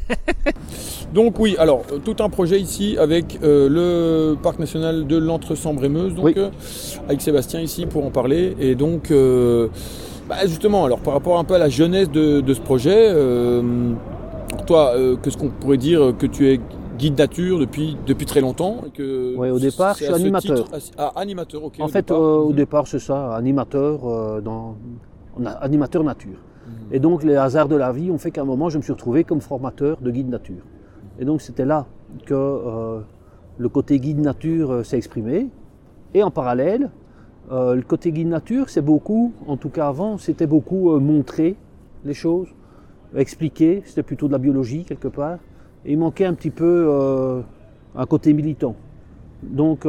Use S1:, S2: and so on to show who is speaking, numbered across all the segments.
S1: Donc oui, alors tout un projet ici avec le parc national de l'Entre-Sambre-et-Meuse, donc
S2: Oui.
S1: avec Sébastien ici pour en parler. Et donc justement, alors par rapport un peu à la jeunesse de ce projet, toi, qu'est-ce qu'on pourrait dire que tu es guide nature depuis très longtemps et que
S2: Ouais, au départ,
S1: c'est
S2: je suis
S1: à ce
S2: animateur.
S1: titre- animateur, ok.
S2: En
S1: au
S2: fait,
S1: départ.
S2: au
S1: Mhm.
S2: départ, c'est ça, animateur, animateur nature. Et donc, les hasards de la vie ont fait qu'à un moment, je me suis retrouvé comme formateur de guide nature. Et donc, c'était là que le côté guide nature s'est exprimé. Et en parallèle, le côté guide nature, c'est beaucoup, en tout cas avant, c'était beaucoup montrer les choses, expliquer, c'était plutôt de la biologie quelque part. Et il manquait un petit peu un côté militant. Donc,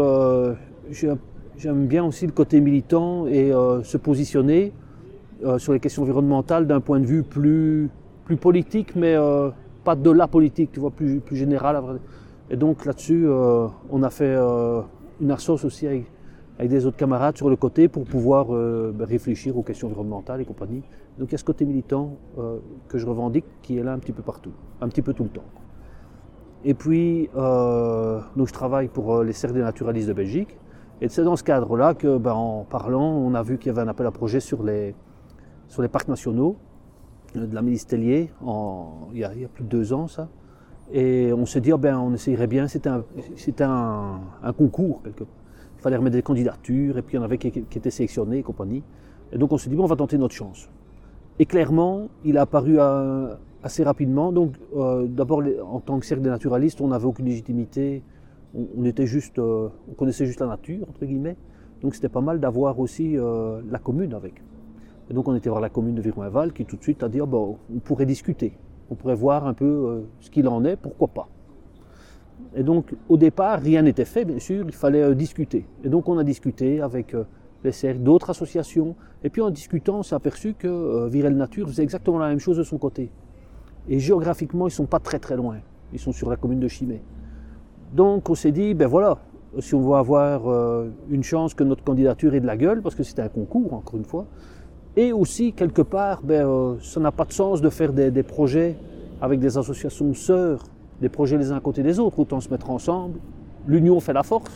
S2: j'aime bien aussi le côté militant et se positionner sur les questions environnementales d'un point de vue plus politique, mais pas de la politique, tu vois, plus général. Et donc là-dessus, on a fait une assoce aussi avec des autres camarades sur le côté pour pouvoir réfléchir aux questions environnementales et compagnie. Donc il y a ce côté militant que je revendique qui est là un petit peu partout, un petit peu tout le temps. Et puis, donc je travaille pour les Cercles des naturalistes de Belgique. Et c'est dans ce cadre-là que, en parlant, on a vu qu'il y avait un appel à projet sur les parcs nationaux de la Ministélier, il y a plus de 2 ans, ça. Et on s'est dit, on essayerait bien, c'était un concours, quelque part. Il fallait remettre des candidatures, et puis il y en avait qui étaient sélectionnés et compagnie. Et donc on s'est dit, on va tenter notre chance. Et clairement, il a apparu assez rapidement. Donc, d'abord, en tant que cercle des naturalistes, on n'avait aucune légitimité. On était juste, on connaissait juste la nature, entre guillemets. Donc, c'était pas mal d'avoir aussi la commune avec. Et donc, on était voir la commune de Viroinval qui tout de suite a dit, on pourrait discuter. On pourrait voir un peu ce qu'il en est, pourquoi pas. Et donc, au départ, rien n'était fait, bien sûr. Il fallait discuter. Et donc, on a discuté avec les cercles, d'autres associations. Et puis en discutant, on s'est aperçu que Virel Nature faisait exactement la même chose de son côté. Et géographiquement, ils ne sont pas très très loin. Ils sont sur la commune de Chimay. Donc on s'est dit, voilà, si on veut avoir une chance que notre candidature ait de la gueule, parce que c'était un concours, encore une fois, et aussi, quelque part, ça n'a pas de sens de faire des projets avec des associations sœurs, des projets les uns à côté des autres, autant se mettre ensemble. L'union fait la force.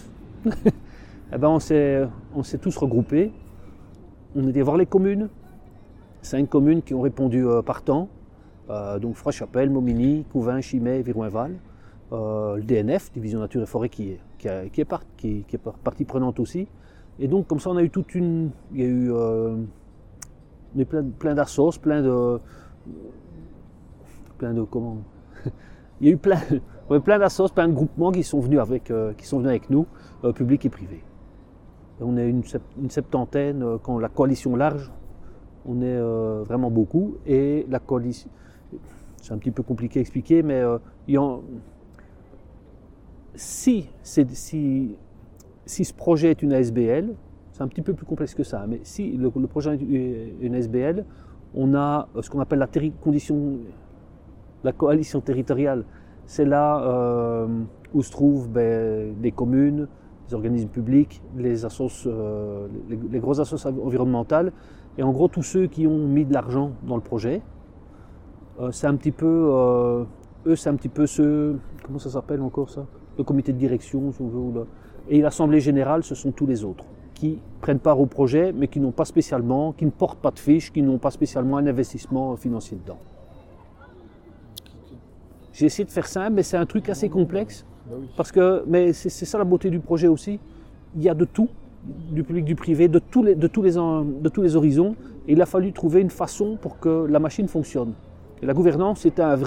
S2: On s'est tous regroupés. On était voir les communes, 5 communes qui ont répondu partant, donc Froid-Chapelle, Momigny, Couvin, Chimay, Viroinval, le DNF, Division Nature et Forêt, qui est partie prenante aussi. Et donc comme ça on a eu il y a eu plein d'assos, plein de comment il y a eu plein d'assos, plein de groupements qui sont venus avec nous, publics et privés. On est une septantaine, quand la coalition large, on est vraiment beaucoup. Et la coalition, c'est un petit peu compliqué à expliquer, mais si ce projet est une ASBL, c'est un petit peu plus complexe que ça, mais si le projet est une ASBL, on a ce qu'on appelle la coalition territoriale. C'est là où se trouvent les communes, les organismes publics, les grosses associations environnementales, et en gros tous ceux qui ont mis de l'argent dans le projet. C'est un petit peu comment ça s'appelle encore ça? Le comité de direction, si on veut, et l'assemblée générale, ce sont tous les autres qui prennent part au projet, mais qui n'ont pas spécialement, qui ne portent pas de fiche, qui n'ont pas spécialement un investissement financier dedans. J'ai essayé de faire simple, mais c'est un truc assez complexe. Mais c'est ça la beauté du projet aussi. Il y a de tout, du public, du privé, de tous les horizons. Et il a fallu trouver une façon pour que la machine fonctionne. Et la gouvernance, c'était un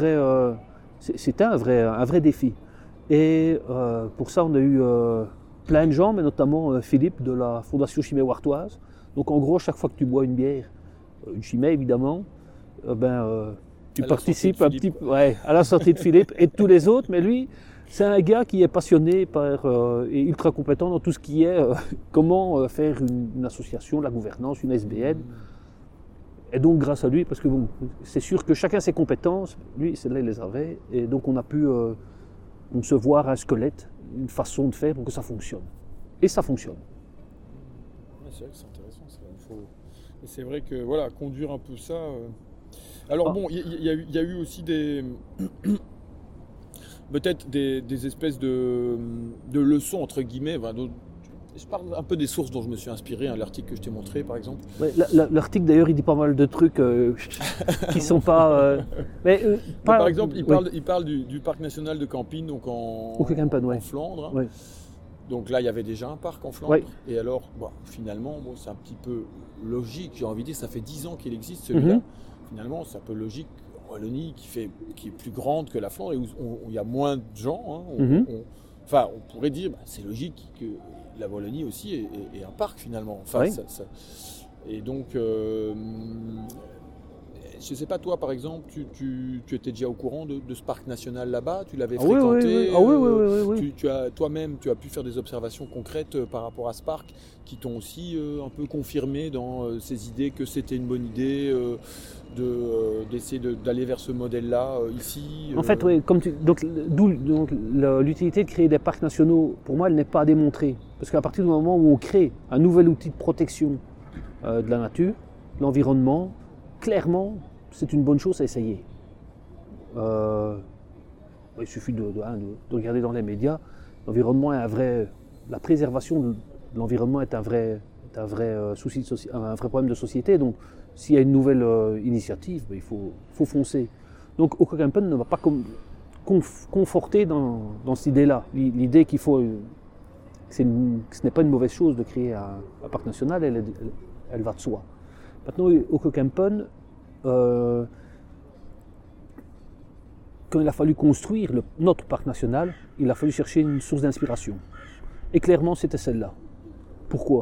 S2: vrai défi. Et pour ça, on a eu plein de gens, mais notamment Philippe de la Fondation Chimay Wartoise. Donc en gros, chaque fois que tu bois une bière, une Chimay évidemment, tu participes un petit peu à la sortie de Philippe et de tous les autres, mais lui, c'est un gars qui est passionné et ultra compétent dans tout ce qui est comment faire une association, la gouvernance, une SBL. Et donc grâce à lui, parce que c'est sûr que chacun ses compétences, lui, celles-là, il les avait, et donc on a pu concevoir un squelette, une façon de faire pour que ça fonctionne. Et ça fonctionne.
S1: C'est vrai que c'est intéressant, et c'est vrai que voilà, conduire un peu ça. Alors bon, il y a eu aussi peut-être des espèces de leçons, entre guillemets. Je parle un peu des sources dont je me suis inspiré, l'article que je t'ai montré par exemple.
S2: Ouais, l'article d'ailleurs il dit pas mal de trucs qui sont pas...
S1: par exemple il parle du parc national de Campine, donc en Flandre.
S2: Ouais.
S1: Donc là il y avait déjà un parc en Flandre. Ouais. Et alors finalement c'est un petit peu logique, j'ai envie de dire, ça fait 10 ans qu'il existe celui-là. Finalement c'est un peu logique. Wallonie qui est plus grande que la Flandre et où il y a moins de gens. On pourrait dire, c'est logique que la Wallonie aussi est un parc finalement. Et donc, je ne sais pas, toi par exemple, tu étais déjà au courant de ce parc national là-bas, tu l'avais fréquenté.
S2: Oui.
S1: Toi-même, tu as pu faire des observations concrètes par rapport à ce parc qui t'ont aussi un peu confirmé dans ces idées que c'était une bonne idée d'essayer d'aller vers ce modèle-là ici.
S2: En fait, oui, d'où l'utilité de créer des parcs nationaux, pour moi, elle n'est pas à démontrer. Parce qu'à partir du moment où on crée un nouvel outil de protection de la nature, de l'environnement, clairement, c'est une bonne chose à essayer. Il suffit de regarder dans les médias. L'environnement est la préservation de l'environnement est un vrai souci, un vrai problème de société. Donc, s'il y a une nouvelle initiative, il faut foncer. Donc, Ococampen ne va pas conforter dans cette idée-là. L'idée qu'il faut, que ce n'est pas une mauvaise chose de créer un parc national, elle va de soi. Maintenant, Ococampen, quand il a fallu construire notre parc national, il a fallu chercher une source d'inspiration. Et clairement, c'était celle-là. Pourquoi ?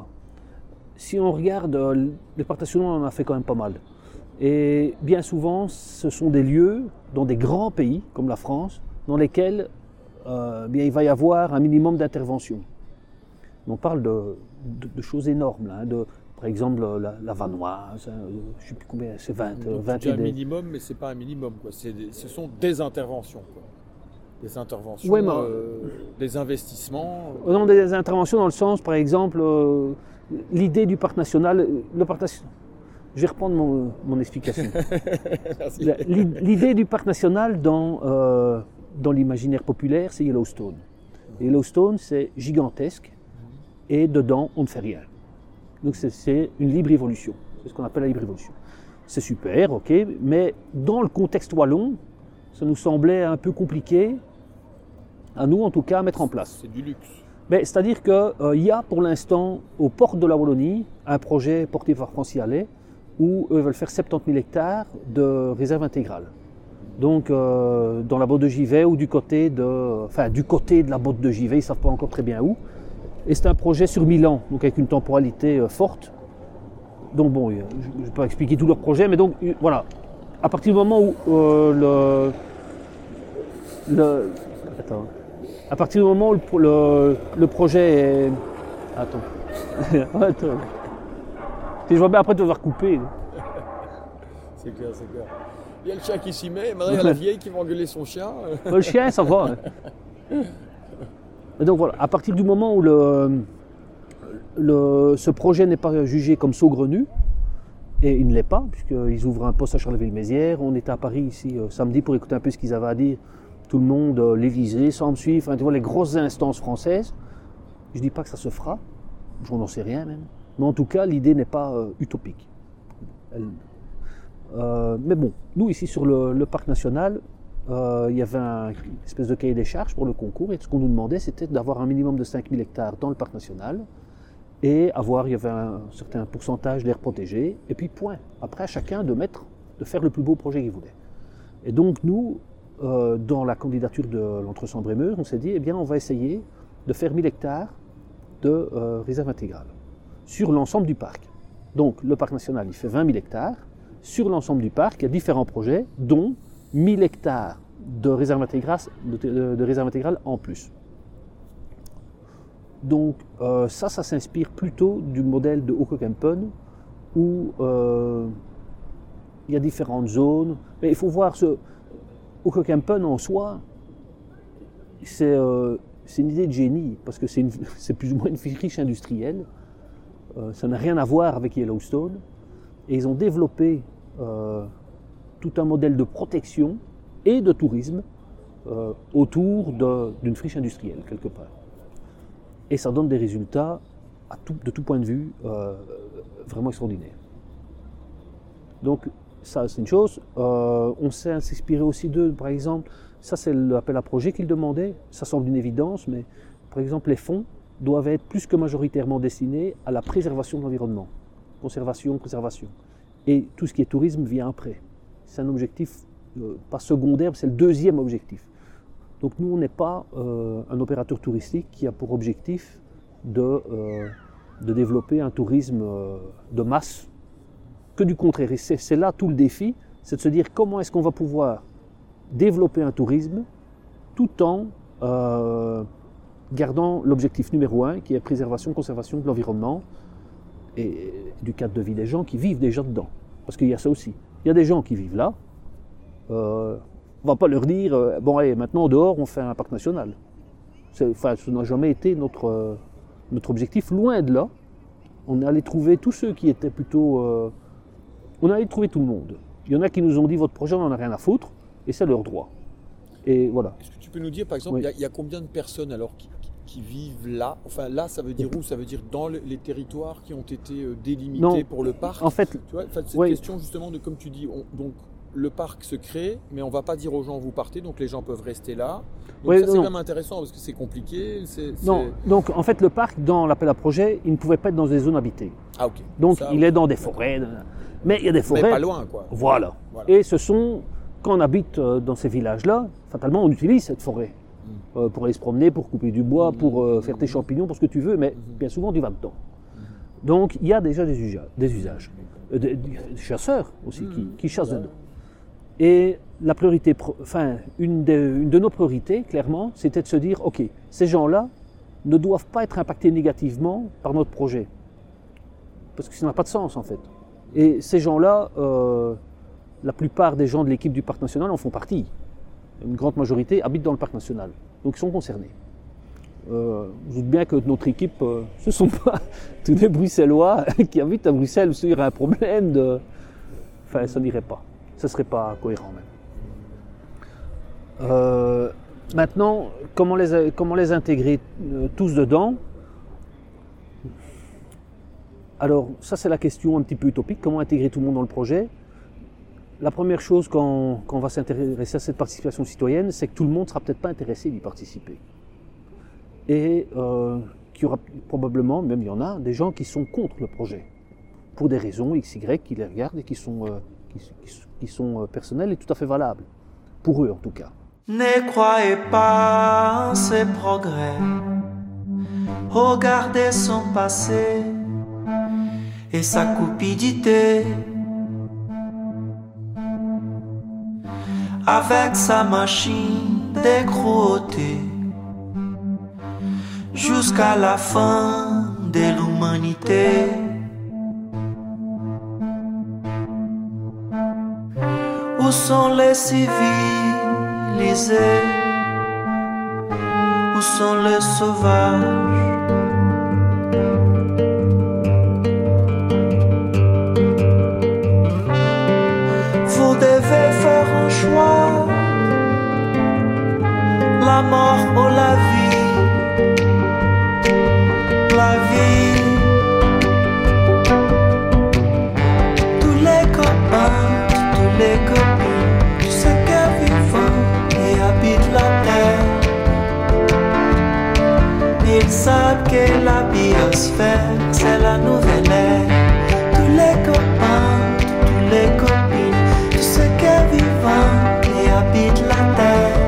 S2: Si on regarde, les parcs nationaux, on en a fait quand même pas mal. Et bien souvent, ce sont des lieux dans des grands pays, comme la France, dans lesquels il va y avoir un minimum d'intervention. On parle de choses énormes, là, par exemple la Vanoise, je ne sais plus combien, c'est 20.
S1: C'est un minimum, mais ce n'est pas un minimum. Ce sont des interventions. Des interventions, des investissements.
S2: Non, des interventions dans le sens, par exemple, l'idée du parc national. Je vais reprendre mon explication. L'idée du parc national dans l'imaginaire populaire, c'est Yellowstone. Yellowstone, c'est gigantesque et dedans, on ne fait rien. Donc c'est une libre évolution. C'est ce qu'on appelle la libre évolution. C'est super, ok, mais dans le contexte wallon, ça nous semblait un peu compliqué, à nous en tout cas, à mettre en place.
S1: C'est du luxe.
S2: C'est-à-dire qu'il y a pour l'instant, aux portes de la Wallonie, un projet porté par Francis Allais, où eux veulent faire 70 000 hectares de réserve intégrale. Donc dans la botte de Givet ou du côté de la botte de Givet, ils ne savent pas encore très bien où. Et c'est un projet sur 1000 ans, donc avec une temporalité forte. Donc bon, je ne vais pas expliquer tout leur projet, mais donc voilà. À partir du moment où à partir du moment où le projet est... Attends. Je vois bien après te devoir couper.
S1: C'est clair. Il y a le chien qui s'y met, maintenant il y a la vieille qui va engueuler son chien.
S2: Le chien, ça va. Et donc voilà, à partir du moment où ce projet n'est pas jugé comme saugrenu, et il ne l'est pas, puisqu'ils ouvrent un poste à Charleville-Mézières, on était à Paris ici samedi pour écouter un peu ce qu'ils avaient à dire, tout le monde, l'Élysée, sans me suivre, enfin, tu vois, les grosses instances françaises. Je ne dis pas que ça se fera, je n'en sais rien même, mais en tout cas l'idée n'est pas utopique. Mais bon, nous ici sur le parc national, il y avait une espèce de cahier des charges pour le concours, et ce qu'on nous demandait c'était d'avoir un minimum de 5000 hectares dans le parc national, et il y avait un certain pourcentage d'air protégé, et puis point. Après à chacun de faire le plus beau projet qu'il voulait. Et donc nous, dans la candidature de l'Entre-Sambre-et-Meuse, on s'est dit, eh bien on va essayer de faire 1000 hectares de réserve intégrale sur l'ensemble du parc. Donc le parc national il fait 20 000 hectares, sur l'ensemble du parc il y a différents projets, dont 1000 hectares de réserve intégrale en plus. Donc ça s'inspire plutôt du modèle de Ococampen où il y a différentes zones. Mais il faut voir Ococampen en soi, c'est une idée de génie parce que c'est plus ou moins une friche industrielle. Ça n'a rien à voir avec Yellowstone. Et ils ont développé tout un modèle de protection et de tourisme autour d'une friche industrielle, quelque part. Et ça donne des résultats, de tout point de vue, vraiment extraordinaires. Donc, ça, c'est une chose. On sait s'inspirer aussi d'eux, par exemple. Ça, c'est l'appel à projet qu'ils demandaient. Ça semble une évidence, mais par exemple, les fonds doivent être plus que majoritairement destinés à la préservation de l'environnement. Conservation, préservation. Et tout ce qui est tourisme vient après. C'est un objectif pas secondaire, c'est le deuxième objectif. Donc nous, on n'est pas un opérateur touristique qui a pour objectif de développer un tourisme de masse, que du contraire. Et c'est là tout le défi, c'est de se dire comment est-ce qu'on va pouvoir développer un tourisme tout en gardant l'objectif numéro 1 qui est préservation, conservation de l'environnement et du cadre de vie des gens qui vivent déjà dedans. Parce qu'il y a ça aussi. Il y a des gens qui vivent là. On ne va pas leur dire bon allez, maintenant dehors on fait un parc national. Ça n'a jamais été notre objectif, loin de là. On est allé trouver tous ceux qui étaient plutôt... on est allé trouver tout le monde. Il y en a qui nous ont dit votre projet on n'en a rien à foutre et c'est leur droit. Et voilà.
S1: Est-ce que tu peux nous dire par exemple,
S2: Oui.
S1: il y a combien de personnes alors qui vivent là? Enfin là ça veut dire où? Ça veut dire dans les territoires qui ont été délimités
S2: Non.
S1: pour le parc?
S2: En fait,
S1: Tu vois, cette
S2: oui.
S1: question justement de comme tu dis, donc le parc se crée, mais on ne va pas dire aux gens vous partez, donc les gens peuvent rester là. Donc
S2: Oui,
S1: ça c'est
S2: non.
S1: quand même intéressant parce que c'est compliqué.
S2: Non, donc en fait le parc dans l'appel à projet, il ne pouvait pas être dans des zones habitées.
S1: Ah ok.
S2: Donc
S1: Ça,
S2: il est dans des forêts. Mais il y a des forêts.
S1: mais pas loin quoi.
S2: Voilà. Et ce sont, quand on habite dans ces villages-là, fatalement on utilise cette forêt. Pour aller se promener, pour couper du bois, pour faire tes champignons, pour ce que tu veux, mais bien souvent tu vas dedans. Donc il y a déjà des usages. Des chasseurs aussi qui chassent dedans. Et la priorité, une de nos priorités, clairement, c'était de se dire, ok, ces gens-là ne doivent pas être impactés négativement par notre projet. Parce que ça n'a pas de sens en fait. Et ces gens-là, la plupart des gens de l'équipe du Parc National en font partie. Une grande majorité habitent dans le Parc National. Donc ils sont concernés. Je doute bien que notre équipe, ce ne sont pas tous des Bruxellois qui habitent à Bruxelles, s'il y aurait un problème de... Enfin, ça n'irait pas. Ça ne serait pas cohérent même. Maintenant, comment les intégrer tous dedans? Alors, ça c'est la question un petit peu utopique, comment intégrer tout le monde dans le projet? La première chose quand on va s'intéresser à cette participation citoyenne, c'est que tout le monde ne sera peut-être pas intéressé d'y participer. Et qu'il y aura probablement, même il y en a, des gens qui sont contre le projet, pour des raisons X, Y, qui les regardent et qui sont personnelles et tout à fait valables, pour eux en tout cas.
S3: Ne croyez pas en ses progrès, regardez son passé et sa cupidité. Avec sa machine de cruauté, jusqu'à la fin de l'humanité. Où sont les civilisés? Où sont les sauvages? Vous devez faire un choix, la mort ou la vie. La vie. Tous les copains, tous les copines, tous ceux qui vivent et habitent la terre, ils savent que la biosphère c'est la nouvelle ère. Tous les copains, tous les copines, tous ceux qui vivent et habitent la terre,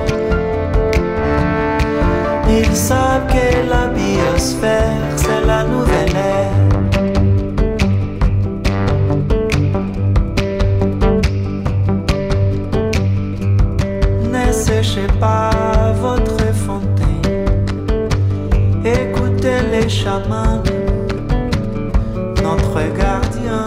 S3: ils savent que la biosphère c'est la nouvelle ère. Ne séchez pas votre fontaine, écoutez les chamans, notre gardien,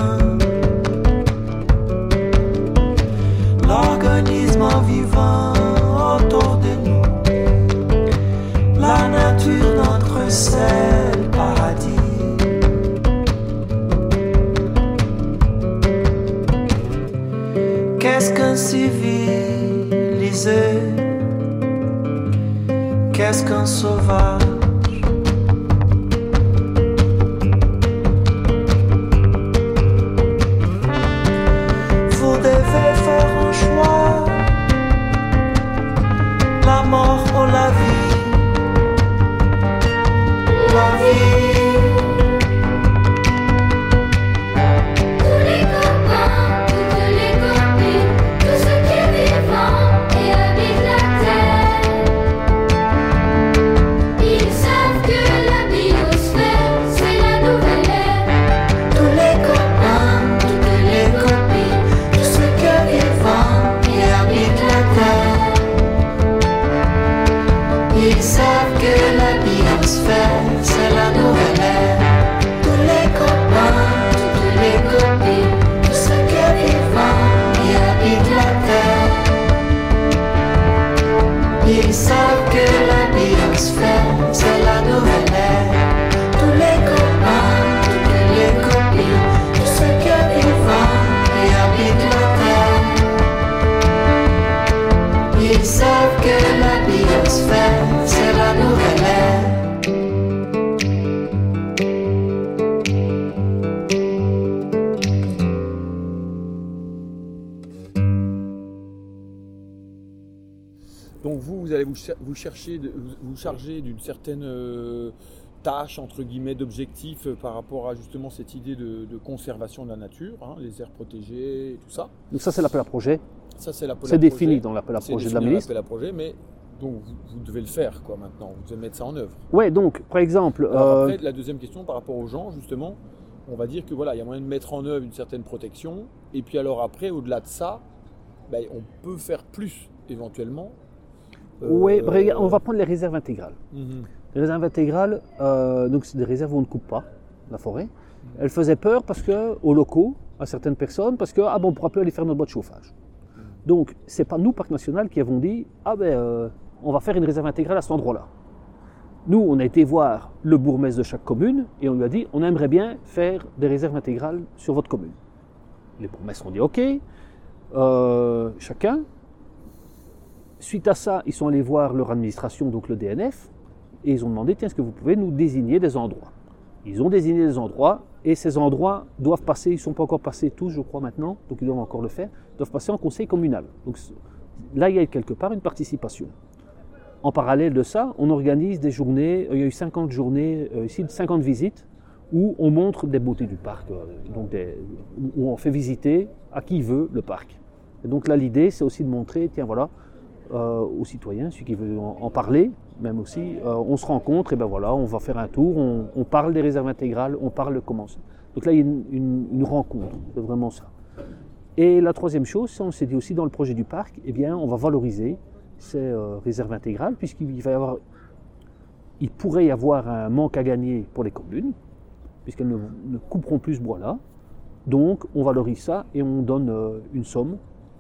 S3: l'organisme vivant autour de nous, la nature, notre seul paradis. Qu'est-ce qu'un civilisé? Qu'est-ce qu'un sauvage? Vous devez faire un choix, la mort ou la vie. La vie.
S4: Tous les copains, toutes les copines, tout ce qui est vivant et habite la terre. Ils savent que la biosphère, c'est la nouvelle ère.
S3: Tous les copains, toutes les copines, tout ce qui est vivant et habite la terre. Ils savent que la biosphère, c'est la nouvelle ère. Tous les copains, toutes les copines, tout ce qui est vivant et habite la terre. Ils savent que la biosphère, c'est la nouvelle ère. Tous les copains, toutes les copines, tout ce qui est vivant et habite la terre. Ils savent que la biosphère, c'est la nouvelle ère.
S1: Donc vous allez vous charger d'une certaine tâche, entre guillemets, d'objectif par rapport à justement cette idée de conservation de la nature, hein, les aires protégées et tout ça.
S2: Donc ça, c'est l'appel à projet.
S1: Ça, c'est l'appel à
S2: C'est
S1: projet.
S2: défini dans l'appel à
S1: C'est
S2: projet de la
S1: défini dans
S2: ministre.
S1: l'appel à projet, mais donc vous devez le faire quoi maintenant, vous devez mettre ça en œuvre.
S2: Ouais, donc, par exemple,
S1: Alors après, la deuxième question par rapport aux gens, justement, on va dire que voilà, il y a moyen de mettre en œuvre une certaine protection, et puis alors après, au-delà de ça, ben, on peut faire plus éventuellement.
S2: ouais, on va prendre les réserves intégrales.
S1: Mhm.
S2: Les réserves intégrales, donc c'est des réserves où on ne coupe pas la forêt. Elles faisaient peur parce que, aux locaux, à certaines personnes, parce que on ne pourra plus aller faire notre boîte de chauffage. Donc, ce n'est pas nous, Parc National, qui avons dit on va faire une réserve intégrale à cet endroit-là. Nous, on a été voir le bourgmestre de chaque commune et on lui a dit on aimerait bien faire des réserves intégrales sur votre commune. Les bourgmestres ont dit ok, chacun. Suite à ça, ils sont allés voir leur administration, donc le DNF, et ils ont demandé tiens, est-ce que vous pouvez nous désigner des endroits? Ils ont désigné des endroits, et ces endroits doivent passer, ils ne sont pas encore passés tous, je crois, maintenant, donc ils doivent encore le faire, doivent passer en conseil communal. Donc là, il y a quelque part une participation. En parallèle de ça, on organise des journées, il y a eu 50 journées, ici, 50 visites, où on montre des beautés du parc, où on fait visiter à qui veut le parc. Et donc là, l'idée, c'est aussi de montrer, tiens, voilà, aux citoyens, celui qui veut en parler, même aussi, on se rencontre, et ben voilà, on va faire un tour, on parle des réserves intégrales, on parle de comment ça. Donc là, il y a une rencontre, c'est vraiment ça. Et la troisième chose, ça, on s'est dit aussi dans le projet du parc, eh bien, on va valoriser ces réserves intégrales, puisqu'il pourrait y avoir un manque à gagner pour les communes, puisqu'elles ne couperont plus ce bois-là. Donc, on valorise ça et on donne une somme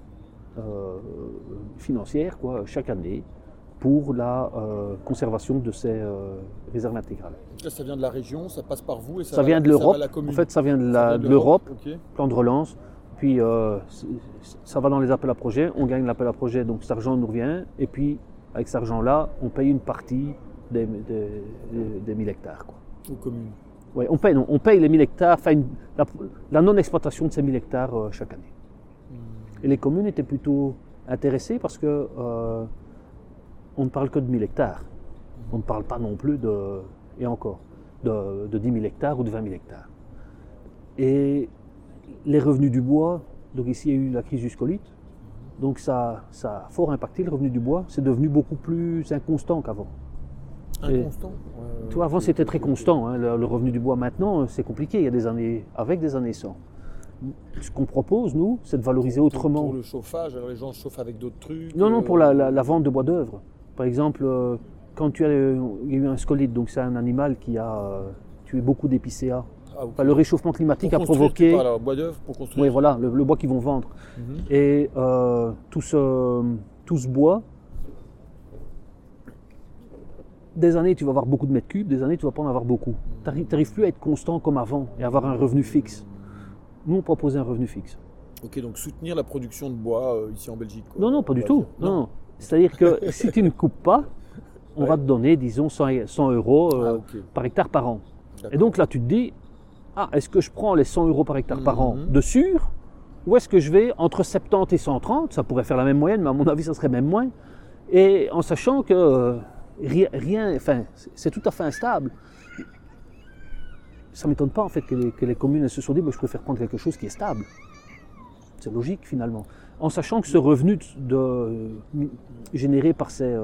S2: financière chaque année pour la conservation de ces réserves intégrales.
S1: Donc là, ça vient de la région, ça passe par vous et
S2: ça vient de l'Europe. En fait, ça vient de l'Europe,
S1: okay.
S2: Plan de relance. Puis ça va dans les appels à projets, on gagne l'appel à projet, donc cet argent nous revient. Et puis, avec cet argent-là, on paye une partie des 1000 hectares. Quoi.
S1: Aux communes.
S2: Oui, on paye les 1000 hectares, la non-exploitation de ces 1000 hectares chaque année. Et les communes étaient plutôt intéressées parce que on ne parle que de 1000 hectares. On ne parle pas non plus de 10 000 hectares ou de 20 000 hectares. Et les revenus du bois, donc ici il y a eu la crise du scolite, donc ça a fort impacté le revenu du bois, c'est devenu beaucoup plus inconstant qu'avant.
S1: Inconstant
S2: Tu vois, avant c'était très constant, hein, le revenu du bois. Maintenant c'est compliqué, il y a des années avec, des années sans. Ce qu'on propose, nous, c'est de valoriser autrement.
S1: Pour le chauffage, alors les gens chauffent avec d'autres trucs.
S2: Non, pour la vente de bois d'œuvre. Par exemple, quand il y a eu un scolite, donc c'est un animal qui a tué beaucoup d'épicéas.
S1: Ah, okay.
S2: Enfin, le réchauffement climatique a provoqué.
S1: Tu parles, bois d'œuvre pour construire.
S2: Oui, voilà, le bois qu'ils vont vendre. Et tout ce bois, des années tu vas avoir beaucoup de mètres cubes, des années tu vas pas en avoir beaucoup. Tu n'arrives plus à être constant comme avant et avoir un revenu fixe. Nous, on proposait un revenu fixe.
S1: Ok, donc soutenir la production de bois ici en Belgique. Quoi,
S2: non, pas du tout. Non. C'est-à-dire que si tu ne coupes pas, on
S1: Ouais.
S2: va te donner, disons, 100 euros
S1: ok.
S2: par hectare par an.
S1: D'accord.
S2: Et donc là, tu te dis, est-ce que je prends les 100 euros par hectare par an de sûr, ou est-ce que je vais entre 70 et 130, ça pourrait faire la même moyenne, mais à mon avis, ça serait même moins, et en sachant que c'est tout à fait instable. Ça ne m'étonne pas en fait que les communes elles se sont dit, je préfère prendre quelque chose qui est stable. C'est logique finalement. En sachant que ce revenu généré par ces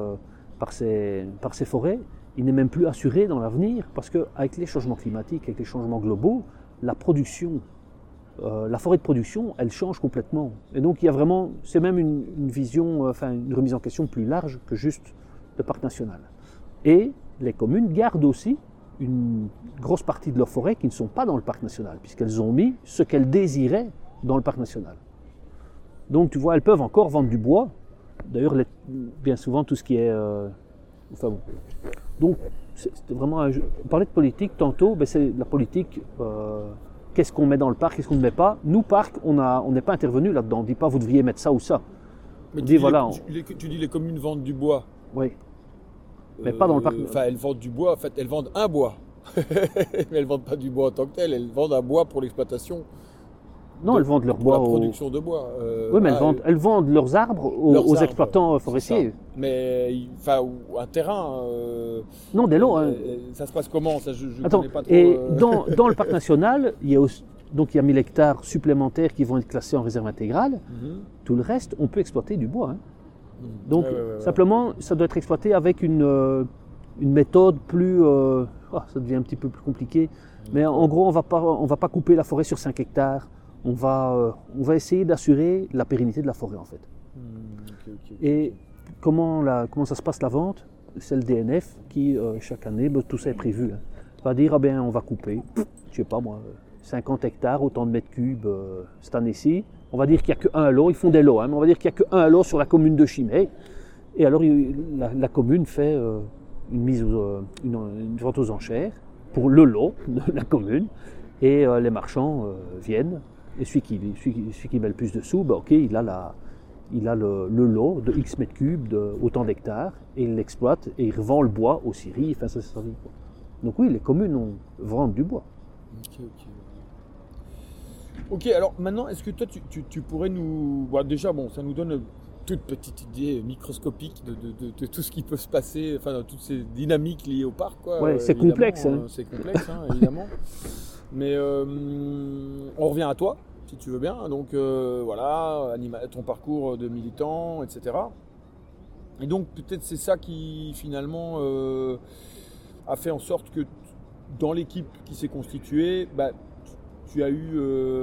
S2: forêts, il n'est même plus assuré dans l'avenir, parce qu'avec les changements climatiques, avec les changements globaux, la production, la forêt de production, elle change complètement. Et donc il y a vraiment, c'est même une vision, une remise en question plus large que juste le parc national. Et les communes gardent aussi une grosse partie de leurs forêts qui ne sont pas dans le parc national, puisqu'elles ont mis ce qu'elles désiraient dans le parc national. Donc tu vois, elles peuvent encore vendre du bois. D'ailleurs, bien souvent, tout ce qui est... Donc, c'était vraiment un jeu. On parlait de politique tantôt, c'est la politique, qu'est-ce qu'on met dans le parc, qu'est-ce qu'on ne met pas. Nous, parc, on n'est pas intervenu là-dedans. On ne dit pas, vous devriez mettre ça ou ça.
S1: Mais
S2: On
S1: tu
S2: dit,
S1: dis,
S2: voilà,
S1: tu dis les communes vendent du bois.
S2: Oui. Mais pas dans le parc.
S1: Enfin, elles vendent du bois, en fait, elles vendent un bois. Mais elles ne vendent pas du bois en tant que tel, elles vendent un bois pour l'exploitation.
S2: Non, elles vendent leur
S1: pour
S2: bois
S1: la production de bois.
S2: Oui, mais elles vendent leurs arbres aux
S1: arbres,
S2: exploitants
S1: c'est
S2: forestiers.
S1: ça. Mais, enfin, un terrain.
S2: Non, des lots. Hein.
S1: Ça se passe comment ça, je
S2: Attends,
S1: connais pas trop.
S2: et dans le parc national, il y a 1000 hectares supplémentaires qui vont être classés en réserve intégrale. Tout le reste, on peut exploiter du bois. Hein. Donc, simplement, ça doit être exploité avec une méthode plus... ça devient un petit peu plus compliqué. Mais en gros, on va pas couper la forêt sur 5 hectares. On va essayer d'assurer la pérennité de la forêt, en fait. Et comment ça se passe, la vente? C'est le DNF qui, chaque année, tout ça est prévu, hein, va dire, on va couper, je sais pas moi, 50 hectares, autant de mètres cubes cette année-ci. On va dire qu'il n'y a qu'un lot, ils font des lots, hein, mais on va dire qu'il n'y a qu'un lot sur la commune de Chimay. Et alors, la commune fait une vente aux enchères pour le lot de la commune. Et les marchands viennent. Et celui qui met le plus de sous, il a le lot de X mètres cubes, de autant d'hectares, et il l'exploite et il revend le bois aux scieries. Ça, c'est sa vie, quoi. Donc oui, les communes vendent du bois.
S1: Ok, alors maintenant, est-ce que toi, tu pourrais nous... Bon, déjà, ça nous donne une toute petite idée microscopique de tout ce qui peut se passer, enfin, de toutes ces dynamiques liées au parc, quoi.
S2: Ouais, c'est complexe. Hein.
S1: C'est complexe, hein, évidemment. Mais on revient à toi, si tu veux bien. Donc voilà, ton parcours de militant, etc. Et donc peut-être c'est ça qui finalement a fait en sorte que dans l'équipe qui s'est constituée, tu as eu,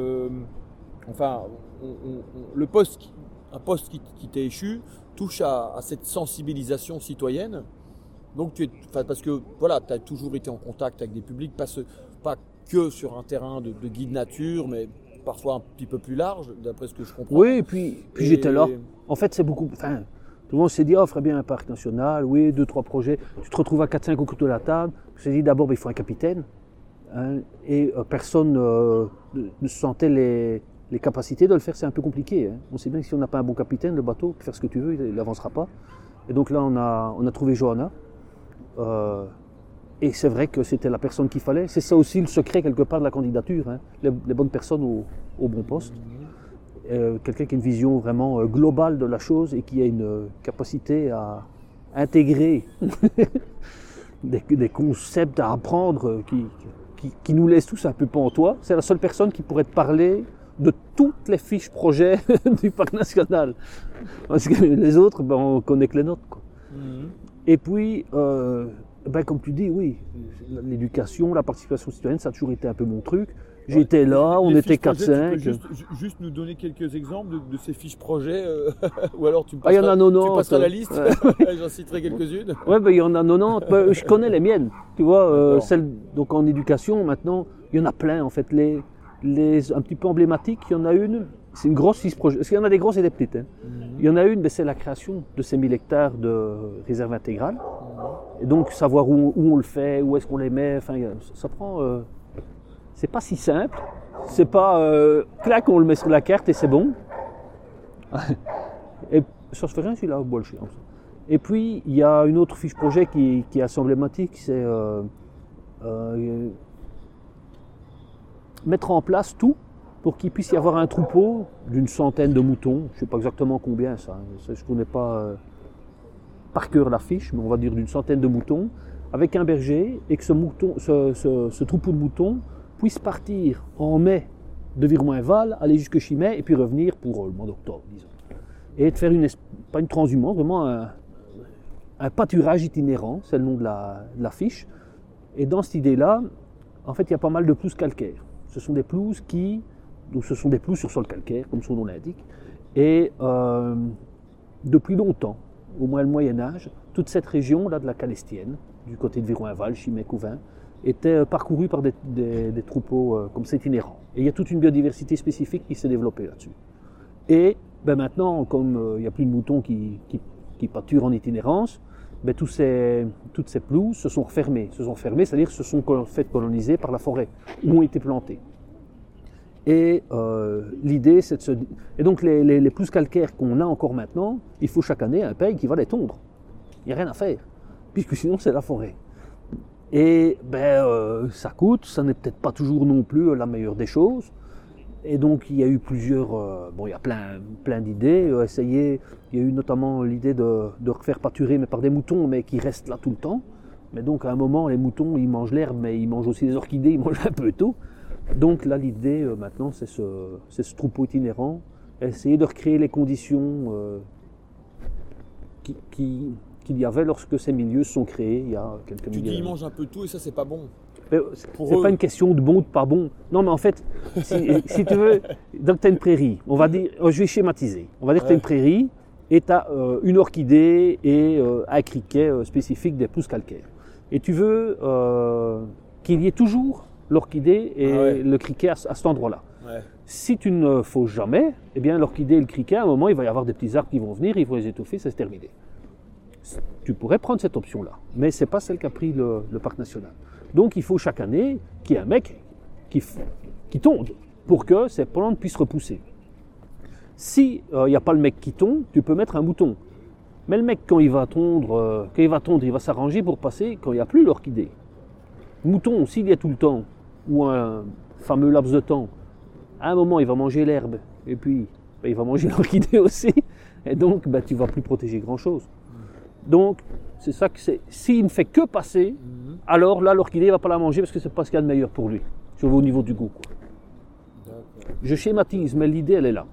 S1: un poste qui t'est échu touche à cette sensibilisation citoyenne. Donc parce que voilà, tu as toujours été en contact avec des publics, pas que sur un terrain de guide nature, mais parfois un petit peu plus large, d'après ce que je comprends.
S2: Oui, et puis j'étais là. En fait, c'est beaucoup... Enfin, tout le monde s'est dit, ferait bien un parc national, oui, 2-3 projets. Tu te retrouves à 4-5 autour de la table. Je me suis dit, d'abord, il faut un capitaine. Hein, et personne ne sentait les capacités de le faire, c'est un peu compliqué. Hein. On sait bien que si on n'a pas un bon capitaine, le bateau, faire ce que tu veux, il n'avancera pas. Et donc là, on a trouvé Johanna. Et c'est vrai que c'était la personne qu'il fallait. C'est ça aussi le secret quelque part de la candidature. Hein. Les bonnes personnes au bon poste. Quelqu'un qui a une vision vraiment globale de la chose et qui a une capacité à intégrer des concepts à apprendre qui nous laissent tous un peu pantois. C'est la seule personne qui pourrait te parler de toutes les fiches projets du parc national. Parce que les autres, on connaît que les nôtres, quoi. Et puis... comme tu dis, oui, l'éducation, la participation citoyenne, ça a toujours été un peu mon truc. J'étais là, on était 4-5.
S1: Tu peux juste nous donner quelques exemples de ces fiches projets ou alors tu me
S2: il y en a 90.
S1: Tu passeras la liste,
S2: ouais.
S1: J'en citerai quelques-unes.
S2: Oui, il y en a 90. Je connais les miennes, tu vois. Donc en éducation, maintenant, il y en a plein, en fait. Les un petit peu emblématiques, il y en a une, c'est une grosse fiche projet. Parce qu'il y en a des grosses et des petites. Hein. Il y en a une, c'est la création de ces 1000 hectares de réserve intégrale. Et donc, savoir où on le fait, où est-ce qu'on les met, ça prend... c'est pas si simple. C'est pas... clac, on le met sur la carte et c'est bon. Et ça se fait rien, celui-là, bois le chien. Et puis, il y a une autre fiche projet qui est assez emblématique, c'est mettre en place tout pour qu'il puisse y avoir un troupeau d'une centaine de moutons. Je ne sais pas exactement combien ça, je ne connais pas par cœur la fiche, mais on va dire d'une centaine de moutons, avec un berger, et que ce troupeau de moutons puisse partir en mai de Viroinval, aller jusque Chimay, et puis revenir pour le mois d'octobre, disons. Et de faire pas une transhumance, vraiment un pâturage itinérant, c'est le nom de la fiche. Et dans cette idée-là, en fait, il y a pas mal de pelouses calcaires. Ce sont des pelouses sur sol calcaire, comme son nom l'indique. Et depuis longtemps, au moins le Moyen-Âge, toute cette région-là de la Calestienne, du côté de Viroinval, Chimay, Couvin, était parcourue par des troupeaux comme ça itinérants. Et il y a toute une biodiversité spécifique qui s'est développée là-dessus. Et maintenant, comme il n'y a plus de moutons qui pâturent en itinérance, toutes ces pelouses se sont refermées. C'est-à-dire se sont fait coloniser par la forêt, où ont été plantées. Et l'idée, c'est de se... Et donc les pelouses calcaires qu'on a encore maintenant, il faut chaque année un paye qui va les tondre. Il n'y a rien à faire, puisque sinon c'est la forêt. Et ça coûte, ça n'est peut-être pas toujours non plus la meilleure des choses. Et donc il y a eu plusieurs, il y a plein d'idées. Il y a eu notamment l'idée de refaire pâturer, mais par des moutons, mais qui restent là tout le temps. Mais donc à un moment, les moutons, ils mangent l'herbe, mais ils mangent aussi des orchidées, ils mangent un peu tout. Donc là, l'idée maintenant, c'est ce troupeau itinérant, essayer de recréer les conditions qu'il y avait lorsque ces milieux se sont créés il y a quelques milliers d'années.
S1: Tu dis ils mangent un peu tout et ça, c'est pas bon.
S2: C'est pas une question de bon ou de pas bon. Non, mais en fait, si tu veux, donc tu as une prairie, on va dire, je vais schématiser, on va dire que tu as une prairie et tu as une orchidée et un criquet spécifique des pelouses calcaires. Et tu veux qu'il y ait toujours l'orchidée et le criquet à cet endroit-là.
S1: Ouais.
S2: Si tu ne fausses jamais, eh bien l'orchidée et le criquet, à un moment, il va y avoir des petits arbres qui vont venir, ils vont les étouffer, ça c'est terminé. Tu pourrais prendre cette option-là, mais ce n'est pas celle qu'a pris le parc national. Donc il faut chaque année qu'il y ait un mec qui tonde pour que ces plantes puissent repousser. Si il n'y a pas le mec qui tonde, tu peux mettre un mouton. Mais le mec, quand il va tondre, il va s'arranger pour passer quand il n'y a plus l'orchidée. Mouton, s'il y a tout le temps, ou un fameux laps de temps, à un moment il va manger l'herbe, et puis il va manger l'orchidée aussi, et donc tu ne vas plus protéger grand-chose. Donc, c'est ça que c'est. S'il ne fait que passer, alors là, l'orchidée ne va pas la manger parce que c'est pas ce qu'il y a de meilleur pour lui. Je vais au niveau du goût. Je schématise, mais l'idée, elle est là.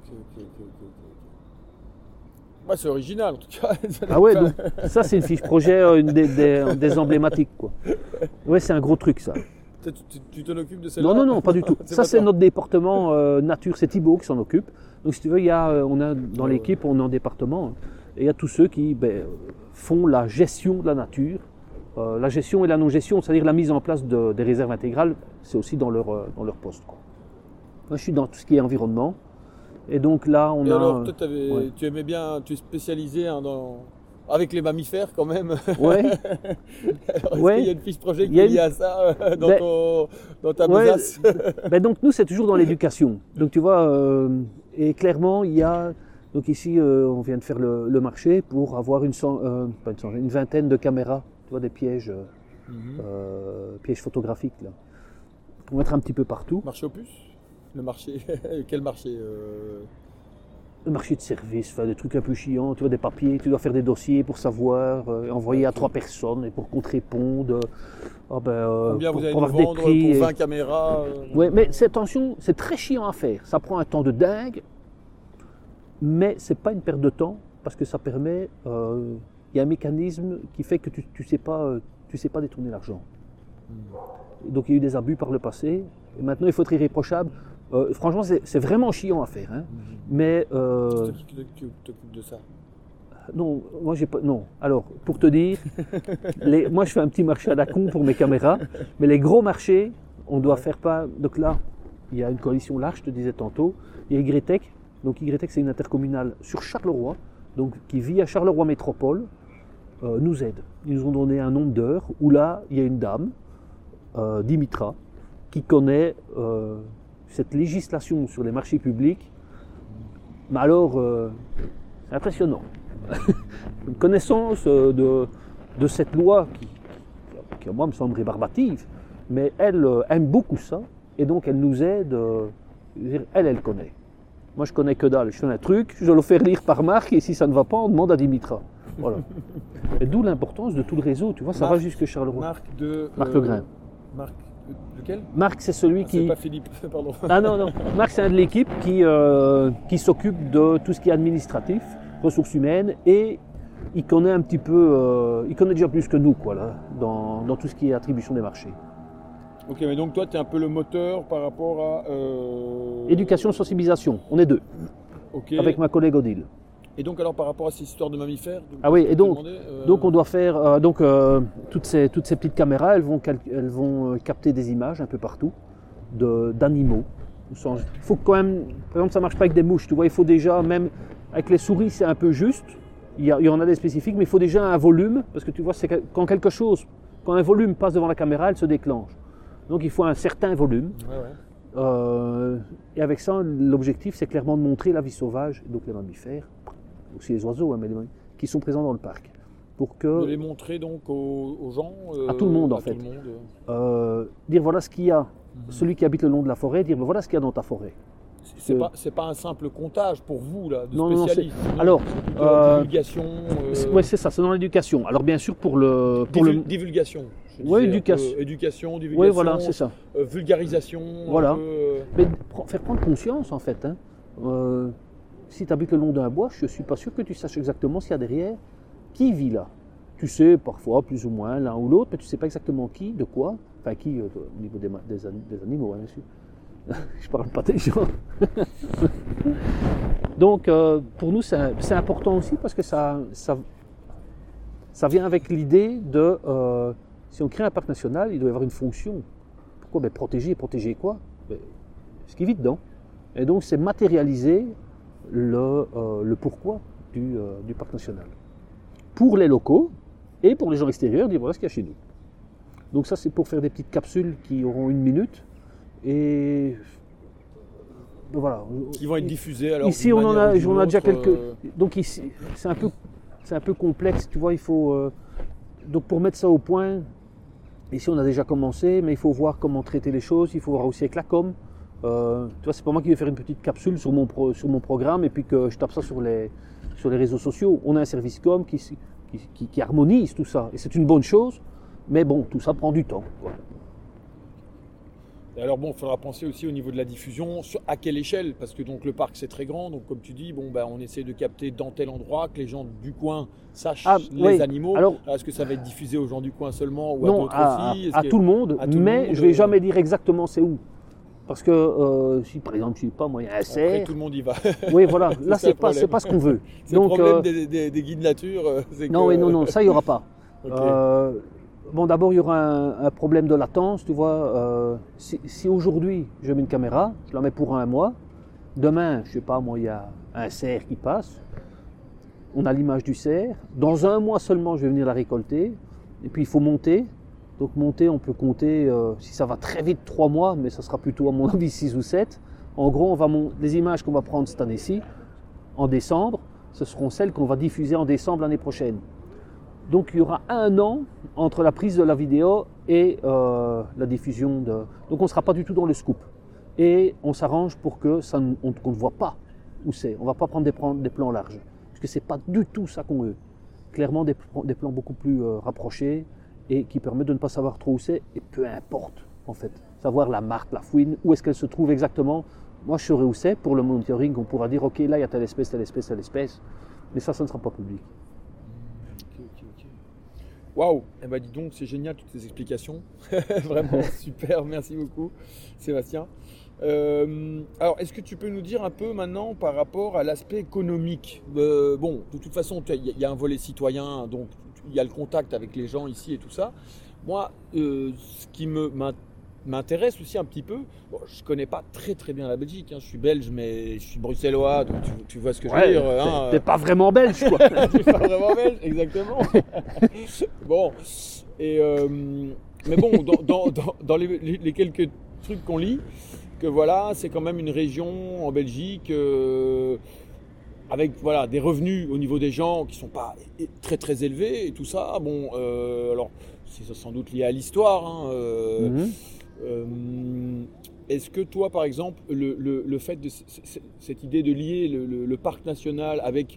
S1: Bah, c'est original, en tout cas.
S2: Ah ouais, donc ça, c'est une fiche projet, des emblématiques, quoi. Ouais, c'est un gros truc, ça.
S1: Tu t'en occupes de celle-là?
S2: Non, pas du tout. Ça, c'est notre département nature, c'est Thibaut qui s'en occupe. Donc, si tu veux, on a dans l'équipe, on est en département. Et il y a tous ceux qui font la gestion de la nature, la gestion et la non-gestion, c'est-à-dire la mise en place des réserves intégrales, c'est aussi dans leur poste, quoi. Moi, je suis dans tout ce qui est environnement. Et donc là,
S1: alors, toi, tu aimais bien, tu es spécialisé avec les mammifères quand même.
S2: Ouais.
S1: Est-ce qu'il y a une fiche projet qui est liée à ça dans ta besace?
S2: Donc nous, c'est toujours dans l'éducation. Donc tu vois, et clairement, il y a... Donc ici, on vient de faire le marché pour avoir une vingtaine de caméras, tu vois, des pièges, pièges photographiques là. On va mettre un petit peu partout.
S1: Marché aux puces? Le marché, quel marché
S2: Le marché de service, des trucs un peu chiants, tu vois, des papiers, tu dois faire des dossiers pour savoir, envoyer à 3 personnes et pour qu'on te réponde.
S1: Combien vous allez
S2: pour
S1: nous
S2: avoir des
S1: vendre
S2: prix
S1: pour 20 caméras
S2: Oui, mais attention, c'est très chiant à faire. Ça prend un temps de dingue. Mais ce n'est pas une perte de temps parce que ça permet, il y a un mécanisme qui fait que tu sais pas détourner l'argent. Donc il y a eu des abus par le passé, et maintenant il faut être irréprochable. Franchement, c'est vraiment chiant à faire. Hein. Mais
S1: qui t'occupe de ça?
S2: Non, moi j'ai pas. Non. Alors, pour te dire, moi je fais un petit marché à la con pour mes caméras, mais les gros marchés, on doit faire pas. Donc là, il y a une coalition large, je te disais tantôt. Il y a YTech. Donc YTech, c'est une intercommunale sur Charleroi, donc qui vit à Charleroi Métropole, nous aide. Ils nous ont donné un nombre d'heures où là, il y a une dame, Dimitra, qui connaît cette législation sur les marchés publics. Mais alors, c'est impressionnant. une connaissance de cette loi qui, moi, me semble rébarbative, mais elle aime beaucoup ça, et donc elle nous aide, elle connaît. Moi, je connais que dalle, je fais un truc, je dois le faire lire par Marc, et si ça ne va pas, on demande à Dimitra. Voilà. Et d'où l'importance de tout le réseau, tu vois, ça va jusque Charleroi.
S1: Marc
S2: Legrain.
S1: Marc lequel?
S2: Marc, c'est celui qui...
S1: C'est pas Philippe, pardon.
S2: Ah non. Marc, c'est un de l'équipe qui s'occupe de tout ce qui est administratif, ressources humaines, et il connaît un petit peu, il connaît déjà plus que nous, quoi, là, dans tout ce qui est attribution des marchés.
S1: Ok, mais donc toi, tu es un peu le moteur par rapport à...
S2: Éducation, sensibilisation, on est deux,
S1: Ok.
S2: avec ma collègue Odile.
S1: Et donc alors par rapport à ces histoires de mammifères
S2: Ah oui, et donc
S1: donc
S2: on doit faire, toutes ces petites caméras, elles vont capter des images un peu partout, d'animaux. Il faut quand même, par exemple ça ne marche pas avec des mouches, tu vois, il faut déjà, même avec les souris c'est un peu juste, il y en a des spécifiques, mais il faut déjà un volume, parce que tu vois, c'est quand un volume passe devant la caméra, elle se déclenche. Donc il faut un certain volume.
S1: Ouais.
S2: Et avec ça, l'objectif c'est clairement de montrer la vie sauvage, donc les mammifères, aussi les oiseaux, hein, mais qui sont présents dans le parc. Pour que,
S1: de les montrer donc aux gens
S2: à tout le monde en fait.
S1: Tout le monde.
S2: Dire voilà ce qu'il y a, celui qui habite le long de la forêt, dire voilà ce qu'il y a dans ta forêt.
S1: C'est pas un simple comptage pour vous là, de
S2: Non,
S1: spécialistes.
S2: alors,
S1: de la divulgation.
S2: Oui, c'est ça, c'est dans l'éducation. Alors bien sûr pour le
S1: divulgation.
S2: Oui, éducation.
S1: Éducation, divulgation.
S2: Oui, voilà, c'est ça.
S1: Vulgarisation.
S2: Voilà.
S1: peu,
S2: Mais faire prendre conscience en fait. Hein. Si tu habites le long d'un bois, je ne suis pas sûr que tu saches exactement ce qu'il y a derrière, qui vit là. Tu sais parfois plus ou moins l'un ou l'autre, mais tu ne sais pas exactement qui, de quoi, enfin qui au niveau des animaux, hein, bien sûr. Je ne parle pas des gens. Donc pour nous c'est important aussi parce que ça vient avec l'idée de si on crée un parc national, il doit y avoir une fonction. Pourquoi? Protéger quoi? Ce qui vit dedans. Et donc c'est matérialiser le pourquoi du parc national. Pour les locaux et pour les gens extérieurs, dire voilà ce qu'il y a chez nous. Donc ça c'est pour faire des petites capsules qui auront 1 minute et voilà.
S1: Qui vont être diffusées alors.
S2: Ici on en a déjà quelques. Donc ici c'est un peu complexe, tu vois, il faut donc pour mettre ça au point. Ici on a déjà commencé, mais il faut voir comment traiter les choses, il faut voir aussi avec la com. Tu vois, c'est pas moi qui vais faire une petite capsule sur mon programme et puis que je tape ça sur les réseaux sociaux. On a un service com qui harmonise tout ça et c'est une bonne chose, mais bon, tout ça prend du temps, quoi.
S1: Et alors bon, il faudra penser aussi au niveau de la diffusion, à quelle échelle, parce que donc le parc c'est très grand, donc comme tu dis, on essaie de capter dans tel endroit, que les gens du coin sachent les animaux. Alors, est-ce que ça va être diffusé aux gens du coin seulement ou à d'autres aussi?
S2: À tout le monde, mais je ne vais jamais dire exactement c'est où. Parce que si par exemple, je ne sais pas, moi, il y a un cerf.
S1: Après, tout le monde y va.
S2: Oui, voilà. Là, c'est pas ce qu'on veut.
S1: C'est donc, le problème des guides nature.
S2: Non, ça, il n'y aura pas.
S1: Okay.
S2: Bon, d'abord, il y aura un problème de latence, tu vois. Si aujourd'hui, je mets une caméra, je la mets pour 1 mois. Demain, je ne sais pas, moi, il y a un cerf qui passe. On a l'image du cerf. Dans 1 mois seulement, je vais venir la récolter. Et puis, il faut monter. Donc monter, on peut compter, si ça va très vite, 3 mois, mais ça sera plutôt à mon avis 6 ou 7. En gros, les images qu'on va prendre cette année-ci, en décembre, ce seront celles qu'on va diffuser en décembre l'année prochaine. Donc il y aura 1 an entre la prise de la vidéo et la diffusion de... Donc on ne sera pas du tout dans le scoop. Et on s'arrange pour que qu'on ne voit pas où c'est. On ne va pas prendre des plans larges. Parce que ce n'est pas du tout ça qu'on veut. Clairement des plans beaucoup plus rapprochés, et qui permet de ne pas savoir trop où c'est, et peu importe en fait, savoir la marque, la fouine, où est-ce qu'elle se trouve exactement. Moi je saurai où c'est, pour le monitoring on pourra dire ok là il y a telle espèce, mais ça ne sera pas public.
S1: Ok. Waouh, eh ben dis donc c'est génial toutes ces explications, vraiment super, merci beaucoup Sébastien. Alors est-ce que tu peux nous dire un peu maintenant par rapport à l'aspect économique? Bon, de toute façon il y a un volet citoyen, donc il y a le contact avec les gens ici et tout ça. Moi, ce qui m'intéresse aussi un petit peu, bon, je ne connais pas très très bien la Belgique, hein. Je suis belge mais je suis bruxellois, donc tu vois ce que je veux dire.
S2: T'es pas vraiment belge quoi.
S1: Tu n'es pas vraiment belge, exactement. Bon, mais bon, dans les quelques trucs qu'on lit, que voilà, c'est quand même une région en Belgique avec voilà, des revenus au niveau des gens qui ne sont pas très très élevés et tout ça. Bon, alors c'est sans doute lié à l'histoire. Hein, est-ce que toi, par exemple, le fait de cette idée de lier le parc national avec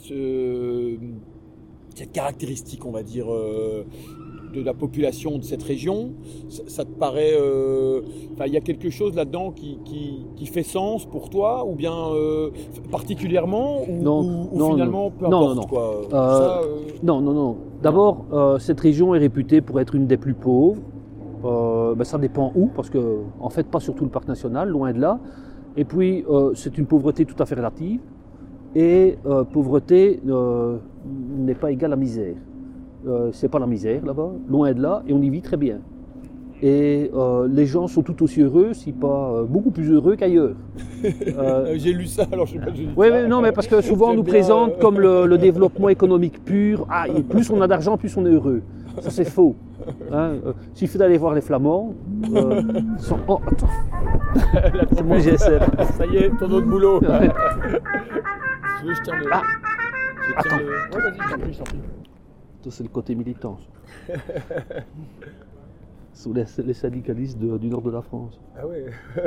S1: cette caractéristique, on va dire, de la population de cette région, ça te paraît... il y a quelque chose là-dedans qui fait sens pour toi, ou bien particulièrement, ou finalement peu importe quoi.
S2: Non. D'abord, cette région est réputée pour être une des plus pauvres. Ça dépend où, parce que en fait pas sur tout le parc national, loin de là. Et puis c'est une pauvreté tout à fait relative. Et pauvreté n'est pas égale à misère. C'est pas la misère là-bas, loin de là, et on y vit très bien. Et les gens sont tout aussi heureux, si pas beaucoup plus heureux qu'ailleurs.
S1: J'ai lu ça, alors je sais pas.
S2: Oui, non, mais parce que souvent on nous présente comme le développement économique pur. Ah, et plus on a d'argent, plus on est heureux. Ça c'est faux. Hein, suffit d'aller voir les Flamands. Oh, attends. C'est mon GSM.
S1: Ça y est, ton autre boulot. Tu veux, je tiens le...
S2: Attends.
S1: Ouais, vas-y, je t'en prie.
S2: Ça, c'est le côté militant. Sous les syndicalistes du nord de la France.
S1: Ah ouais.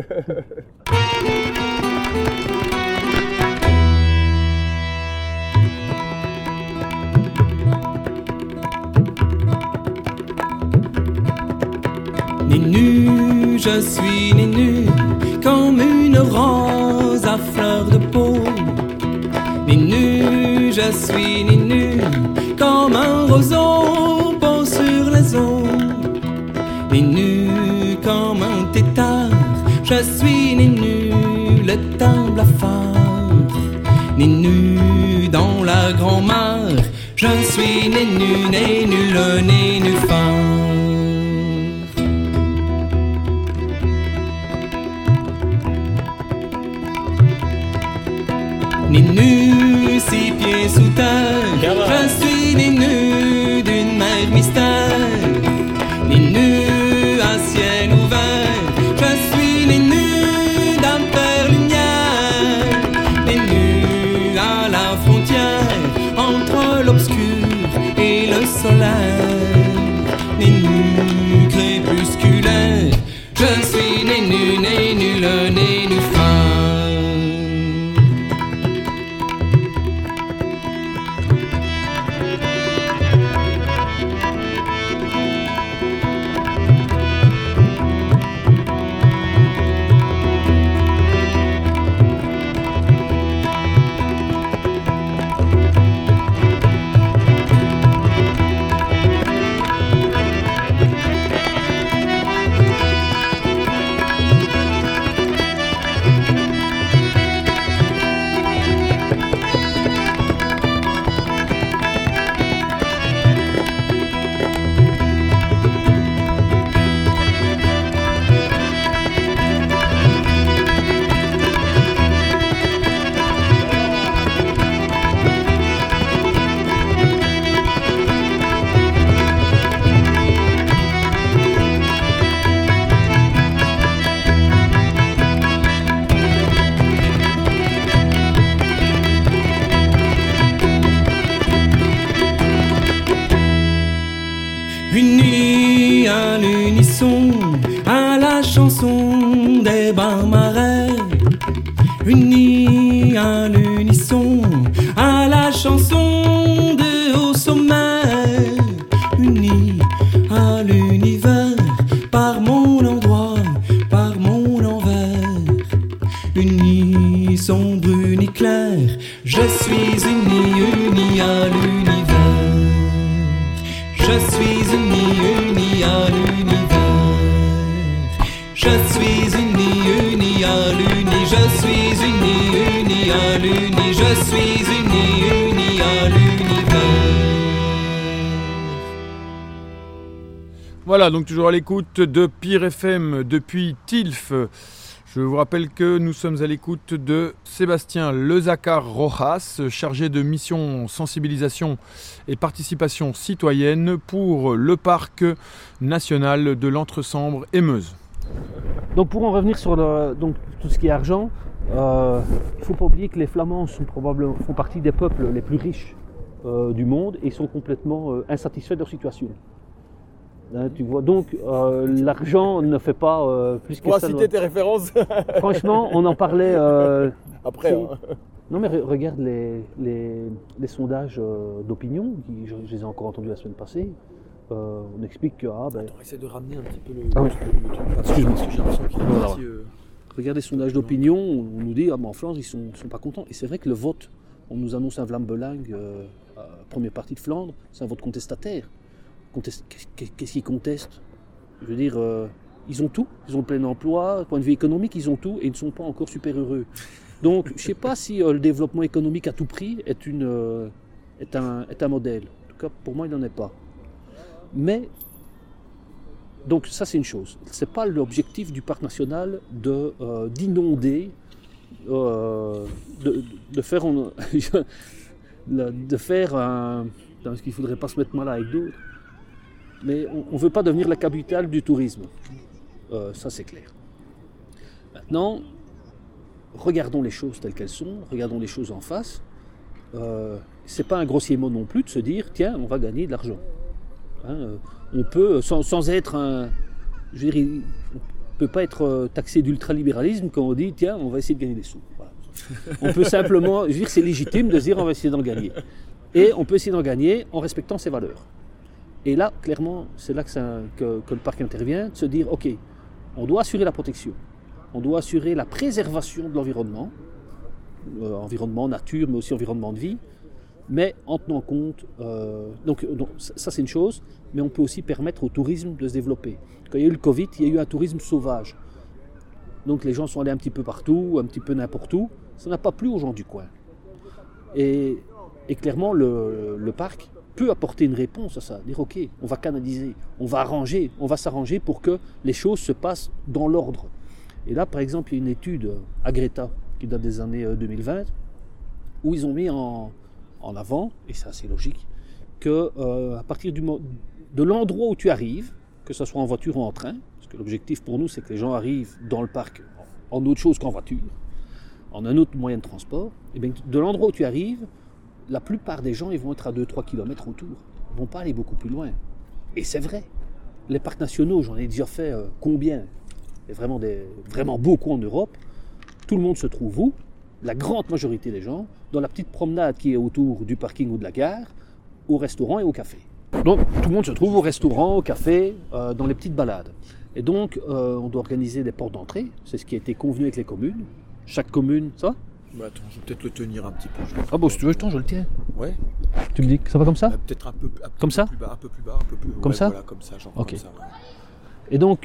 S3: Né nu, je suis né nu, comme une rose à fleur de peau. Né nu, je suis né nu, comme un roseau beau sur les eaux. Né nu comme un tétard, je suis né nu, le temps blafard. Né nu dans la grand-mare, je suis né nu, le né nu phare. Né nu, 6 pieds sous terre, je suis né nu d'une mer mystère. Né nu à ciel ouvert, je suis né nu d'un père lumière. Né nu à la frontière entre l'obscur et le soleil. Né nu crépusculaire, je suis né nu, le né nu phare. Unis à l'unisson, à la chanson des bains marais. Unis à l'unisson, à la chanson de haut sommet. Unis à l'univers, par mon endroit, par mon envers. Unis sombre, unis clair, je suis uni à l'univers. Je suis uni à l'univers. Je suis uni à l'uni. Je suis uni à l'uni. Je suis uni à l'univers.
S1: Voilà, donc toujours à l'écoute de Pire FM depuis Tilf. Je vous rappelle que nous sommes à l'écoute de Sébastien Lezacar Rojas, chargé de mission sensibilisation et participation citoyenne pour le parc national de l'Entre-Sambre et Meuse.
S2: Donc pour en revenir sur tout ce qui est argent, il ne faut pas oublier que les Flamands font partie des peuples les plus riches du monde et sont complètement insatisfaits de leur situation. Hein, tu vois, donc l'argent ne fait pas plus que
S1: Pour
S2: ça.
S1: citer tes références
S2: Franchement, on en parlait.
S1: après. Hein.
S2: Non mais regarde les sondages d'opinion, je les ai encore entendus la semaine passée. On explique que
S1: On essaie de ramener un petit peu le
S2: Ah oui.
S1: truc. Excuse-moi, parce que j'ai l'impression qu'il est
S2: Voilà.
S1: parti,
S2: regarde les sondages d'opinion, on nous dit mais en Flandre ils sont pas contents. Et c'est vrai que le vote, on nous annonce un Vlaambelang, première partie de Flandre, c'est un vote contestataire. Qu'est-ce qu'ils contestent? Je veux dire, ils ont tout, ils ont le plein emploi, point de vue économique, ils ont tout et ils ne sont pas encore super heureux. Donc, je ne sais pas si le développement économique à tout prix est un modèle. En tout cas, pour moi, il n'en est pas. Mais, donc ça c'est une chose. Ce n'est pas l'objectif du parc national d'inonder, de faire un... Parce qu'il ne faudrait pas se mettre mal avec d'autres. Mais on ne veut pas devenir la capitale du tourisme. Ça c'est clair. Maintenant, regardons les choses telles qu'elles sont, regardons les choses en face. C'est pas un grossier mot non plus de se dire tiens, on va gagner de l'argent. Hein, on peut, sans être un. Je veux dire, on ne peut pas être taxé d'ultralibéralisme quand on dit tiens, on va essayer de gagner des sous. Voilà. On peut simplement. Je veux dire, c'est légitime de se dire on va essayer d'en gagner. Et on peut essayer d'en gagner en respectant ses valeurs. Et là, clairement, c'est là que le parc intervient, de se dire ok, on doit assurer la protection. On doit assurer la préservation de l'environnement, environnement, nature, mais aussi environnement de vie, mais en tenant compte, donc ça c'est une chose, mais on peut aussi permettre au tourisme de se développer. Quand il y a eu le Covid, il y a eu un tourisme sauvage. Donc les gens sont allés un petit peu partout, un petit peu n'importe où, ça n'a pas plu aux gens du coin. Et clairement, le parc peut apporter une réponse à ça, dire ok, on va canaliser, on va arranger, on va s'arranger pour que les choses se passent dans l'ordre. Et là, par exemple, il y a une étude à Greta qui date des années 2020 où ils ont mis en avant, et c'est assez logique, que à partir de l'endroit où tu arrives, que ce soit en voiture ou en train, parce que l'objectif pour nous c'est que les gens arrivent dans le parc en autre chose qu'en voiture, en un autre moyen de transport, et bien de l'endroit où tu arrives, la plupart des gens ils vont être à 2-3 km autour, ils ne vont pas aller beaucoup plus loin. Et c'est vrai, les parcs nationaux, j'en ai déjà fait combien? Et vraiment beaucoup en Europe, tout le monde se trouve où? La grande majorité des gens, dans la petite promenade qui est autour du parking ou de la gare, au restaurant et au café. Donc tout le monde se trouve au restaurant, au café, dans les petites balades. Et donc on doit organiser des portes d'entrée, c'est ce qui a été convenu avec les communes. Chaque commune, ça va?
S1: Bah attends, je vais peut-être le tenir un petit peu.
S2: Ah bon, si tu veux, je le tiens.
S1: Ouais.
S2: Tu me dis que ça va comme ça?
S1: Peut-être un peu
S2: Comme ça?
S1: plus bas, un peu plus bas, un peu plus.
S2: Comme ça?
S1: Voilà, comme ça, genre
S2: Ok.
S1: comme ça. Ouais.
S2: Et donc,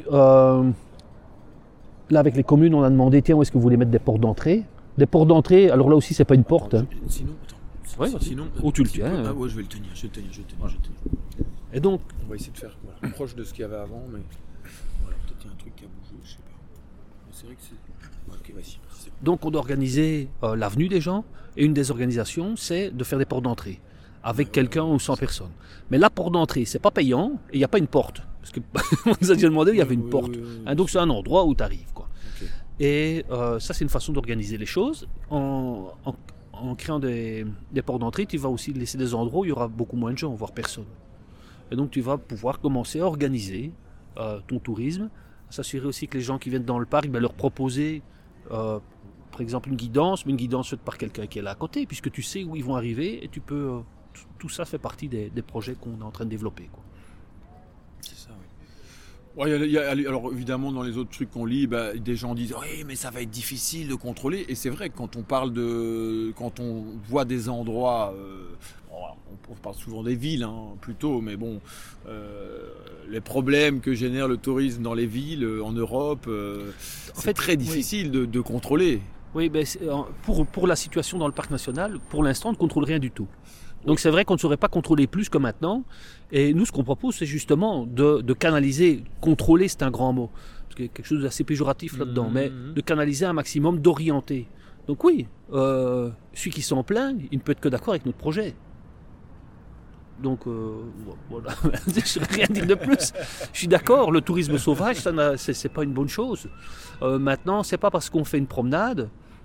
S2: là avec les communes, on a demandé, tiens, où est-ce que vous voulez mettre des portes d'entrée? Des portes d'entrée, alors là aussi, c'est pas une porte. Hein.
S1: Sinon, attends.
S2: Ouais,
S1: sinon.
S2: ou tu le
S1: si
S2: tiens,
S1: peux-
S2: hein.
S1: Ah ouais, je vais le tenir, je vais le tenir.
S2: Et donc,
S1: On va essayer de faire proche de ce qu'il y avait avant, mais voilà, peut-être qu'il y a un truc qui a bougé, je sais pas. Mais c'est vrai que c'est. Ok, vas-y.
S2: on doit organiser l'avenue des gens, et une des organisations, c'est de faire des portes d'entrée, avec quelqu'un ou 100 personnes. Mais la porte d'entrée, c'est pas payant, et il n'y a pas une porte. Parce que on nous a déjà demandé, il y avait une porte. Hein, donc c'est un endroit où tu arrives, quoi.
S1: Ok.
S2: Et ça, c'est une façon d'organiser les choses. En créant des portes d'entrée, tu vas aussi laisser des endroits où il y aura beaucoup moins de gens, voire personne. Et donc tu vas pouvoir commencer à organiser ton tourisme, s'assurer aussi que les gens qui viennent dans le parc, leur proposer par exemple une guidance, mais une guidance faite par quelqu'un qui est là à côté, puisque tu sais où ils vont arriver et tu peux... tout ça fait partie des projets qu'on est en train de développer, quoi.
S1: C'est ça, oui. Ouais, alors évidemment, dans les autres trucs qu'on lit, des gens disent oui, mais ça va être difficile de contrôler. Et c'est vrai que quand on voit des endroits, on parle souvent des villes, plutôt, mais bon, les problèmes que génère le tourisme dans les villes en Europe, c'est très difficile de contrôler.
S2: Oui, pour la situation dans le parc national, pour l'instant, on ne contrôle rien du tout. Donc c'est vrai qu'on ne saurait pas contrôler plus que maintenant. Et nous, ce qu'on propose, c'est justement de canaliser. Contrôler, c'est un grand mot. Parce qu'il y a quelque chose d'assez péjoratif là-dedans. Mais de canaliser un maximum, d'orienter. Donc oui, celui qui s'en plaint, il ne peut être que d'accord avec notre projet. Donc voilà, je ne vais rien dire de plus. Je suis d'accord, le tourisme sauvage, c'est pas une bonne chose. Maintenant, c'est pas parce qu'on fait une promenade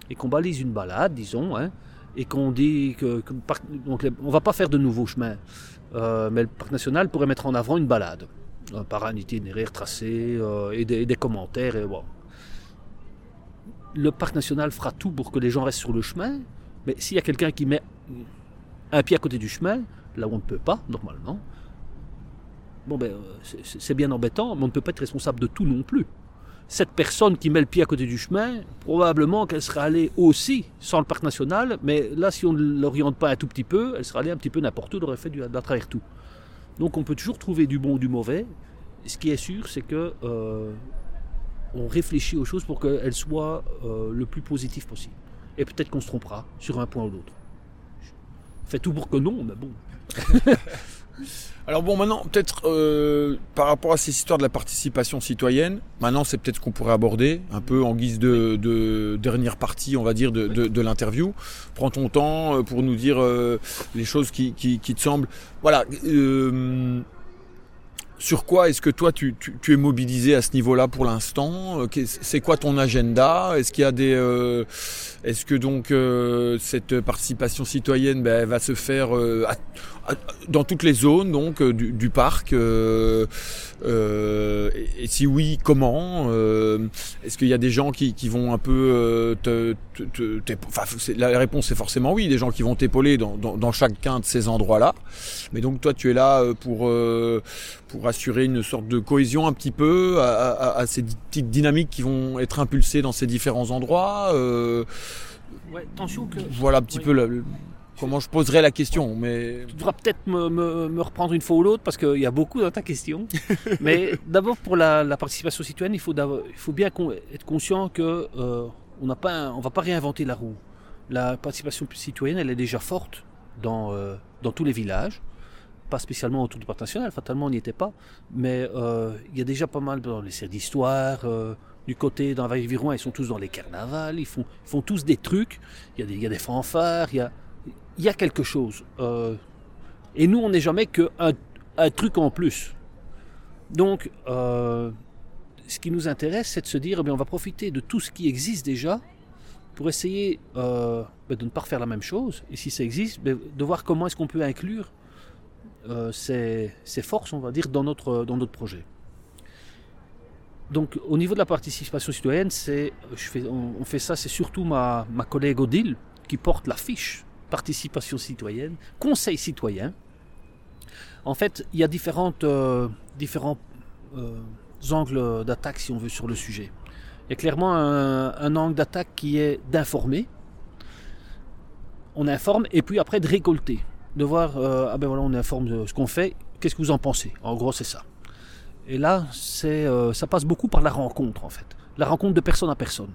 S2: et qu'on balise une balade, disons, hein, et qu'on dit donc on ne va pas faire de nouveaux chemins, mais le parc national pourrait mettre en avant une balade, par un itinéraire tracé et des commentaires. Et bon. Le parc national fera tout pour que les gens restent sur le chemin, mais s'il y a quelqu'un qui met un pied à côté du chemin, là où on ne peut pas, normalement, bon ben, c'est bien embêtant, mais on ne peut pas être responsable de tout non plus. Cette personne qui met le pied à côté du chemin, probablement qu'elle sera allée aussi sans le parc national, mais là, si on ne l'oriente pas un tout petit peu, elle sera allée un petit peu n'importe où, elle aurait fait à travers tout. Donc on peut toujours trouver du bon ou du mauvais. Ce qui est sûr, c'est que on réfléchit aux choses pour qu'elles soient le plus positives possible. Et peut-être qu'on se trompera sur un point ou l'autre. Fait tout pour que non, mais bon.
S1: Alors bon, maintenant, peut-être par rapport à ces histoires de la participation citoyenne, maintenant c'est peut-être ce qu'on pourrait aborder, un peu en guise de dernière partie, on va dire, de l'interview. Prends ton temps pour nous dire les choses qui te semblent... Voilà, sur quoi est-ce que toi tu es mobilisé à ce niveau-là pour l'instant ? C'est quoi ton agenda ? Est-ce qu'il y a des... est-ce que donc cette participation citoyenne va se faire dans toutes les zones donc du parc et si oui, comment est-ce qu'il y a des gens qui vont un peu la réponse est forcément oui, des gens qui vont t'épauler dans chacun de ces endroits-là. Mais donc toi tu es là pour assurer une sorte de cohésion un petit peu à ces petites dynamiques qui vont être impulsées dans ces différents endroits.
S2: Ouais, attention que...
S1: Voilà un petit peu comment je poserais la question. Mais...
S2: Tu devras peut-être me reprendre une fois ou l'autre parce qu'il y a beaucoup dans ta question. Mais d'abord pour la participation citoyenne, il faut bien être conscient que on va pas réinventer la roue. La participation citoyenne, elle est déjà forte dans tous les villages. Pas spécialement autour du parc national, fatalement on n'y était pas, mais il y a déjà pas mal dans les séries d'histoire, du côté dans la vallée Viron, ils sont tous dans les carnavals, ils font tous des trucs, il y a des fanfares, il y a quelque chose. Et nous on n'est jamais qu'un truc en plus. Donc ce qui nous intéresse, c'est de se dire, on va profiter de tout ce qui existe déjà pour essayer de ne pas refaire la même chose, et si ça existe, de voir comment est-ce qu'on peut inclure ces forces, on va dire, dans notre projet. Donc au niveau de la participation citoyenne, on fait ça, c'est surtout ma collègue Odile qui porte la fiche participation citoyenne, conseil citoyen. En fait, il y a différents angles d'attaque, si on veut, sur le sujet. Il y a clairement un angle d'attaque qui est d'informer. On informe et puis après de récolter. De voir, on informe de ce qu'on fait, qu'est-ce que vous en pensez ? En gros, c'est ça. Et là, ça passe beaucoup par la rencontre, en fait. La rencontre de personne à personne.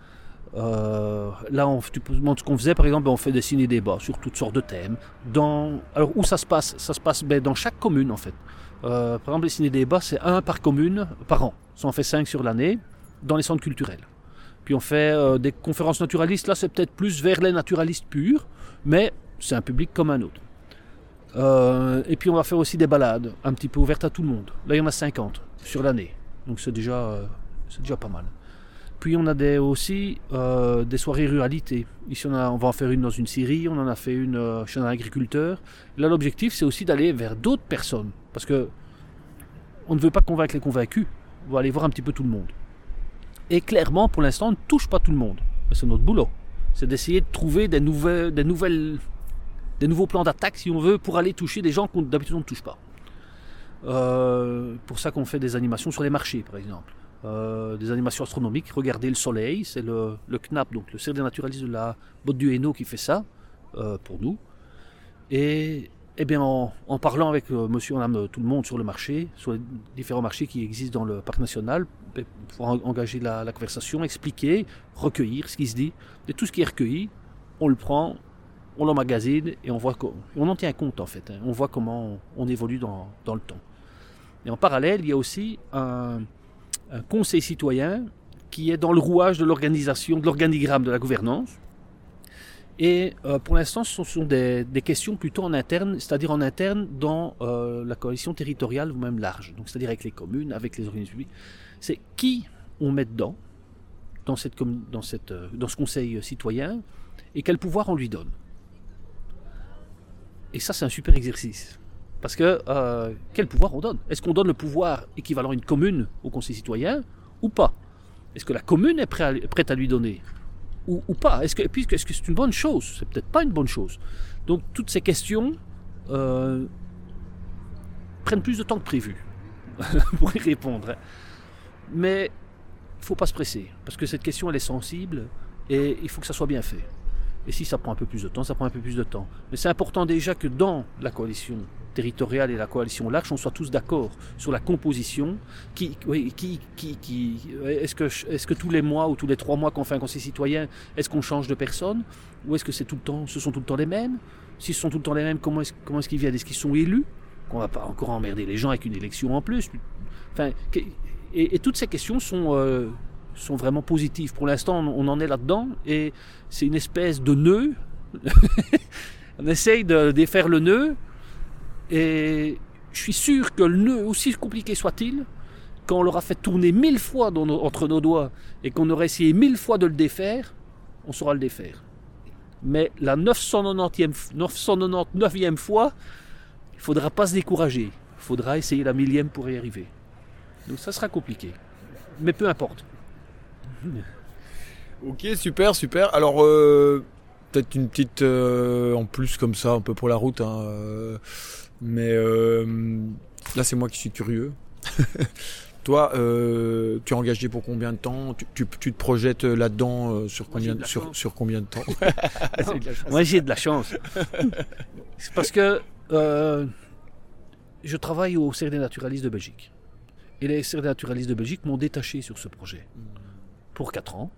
S2: Là, tu peux demander ce qu'on faisait, par exemple, on fait des ciné-débats sur toutes sortes de thèmes. Alors, où ça se passe ? Ça se passe dans chaque commune, en fait. Par exemple, les ciné-débats, c'est 1 par commune par an. Ça en fait 5 sur l'année, dans les centres culturels. Puis on fait des conférences naturalistes. Là, c'est peut-être plus vers les naturalistes purs, mais c'est un public comme un autre. Et puis on va faire aussi des balades, un petit peu ouvertes à tout le monde. Là, il y en a 50 sur l'année, donc c'est déjà pas mal. Puis on a aussi des soirées ruralité. Ici, on va en faire une dans une scierie, on en a fait une chez un agriculteur. Là, l'objectif, c'est aussi d'aller vers d'autres personnes, parce que on ne veut pas convaincre les convaincus, on va aller voir un petit peu tout le monde. Et clairement, pour l'instant, on ne touche pas tout le monde. C'est notre boulot. C'est d'essayer de trouver des nouveaux plans d'attaque, si on veut, pour aller toucher des gens qu'on d'habitude on ne touche pas. Pour ça qu'on fait des animations sur les marchés, par exemple. Des animations astronomiques. Regardez le soleil, c'est le CNAP, donc le Cercle des naturalistes de la Botte du Hainaut qui fait ça, pour nous. Et bien, en parlant avec monsieur et madame tout le monde sur le marché, sur les différents marchés qui existent dans le parc national, pour engager la conversation, expliquer, recueillir ce qui se dit. Et tout ce qui est recueilli, on le prend, on l'emmagasine et on en tient compte en fait. On voit comment on évolue dans le temps. Et en parallèle, il y a aussi un conseil citoyen qui est dans le rouage de l'organisation, de l'organigramme de la gouvernance. Et pour l'instant, ce sont des questions plutôt en interne, c'est-à-dire en interne dans la coalition territoriale ou même large. Donc, c'est-à-dire avec les communes, avec les organismes publics. C'est qui on met dedans dans ce conseil citoyen et quel pouvoir on lui donne. Et ça, c'est un super exercice. Parce que quel pouvoir on donne? Est-ce qu'on donne le pouvoir équivalent à une commune au conseil citoyen ou pas? Est-ce que la commune est prête à lui donner ou pas? Est-ce que c'est une bonne chose? C'est peut-être pas une bonne chose. Donc toutes ces questions prennent plus de temps que prévu pour y répondre. Mais il ne faut pas se presser, parce que cette question elle est sensible et il faut que ça soit bien fait. Et si ça prend un peu plus de temps, ça prend un peu plus de temps. Mais c'est important déjà que dans la coalition territoriale et la coalition large, on soit tous d'accord sur la composition. Est-ce que tous les mois ou tous les 3 mois qu'on fait un conseil citoyen, est-ce qu'on change de personne? Ou est-ce que ce sont tout le temps les mêmes? Si ce sont tout le temps les mêmes, comment est-ce qu'ils viennent? Est-ce qu'ils sont élus? Qu'on ne va pas encore emmerder les gens avec une élection en plus. Enfin, et toutes ces questions sont vraiment positives. Pour l'instant, on en est là-dedans et c'est une espèce de nœud. On essaye de défaire le nœud et je suis sûr que le nœud, aussi compliqué soit-il, quand on l'aura fait tourner 1000 fois entre nos doigts et qu'on aura essayé 1000 fois de le défaire, on saura le défaire. Mais la 999e fois, il ne faudra pas se décourager. Il faudra essayer la 1000e pour y arriver. Donc ça sera compliqué. Mais peu importe.
S1: Ok, super. Alors, peut-être une petite en plus comme ça, un peu pour la route. Mais là, c'est moi qui suis curieux. Toi, tu es engagé pour combien de temps? Tu te projettes là-dedans sur combien de temps?
S2: Moi, j'ai de la chance. C'est parce que je travaille au CRD Naturaliste de Belgique. Et les CRD Naturalistes de Belgique m'ont détaché sur ce projet pour 4 ans.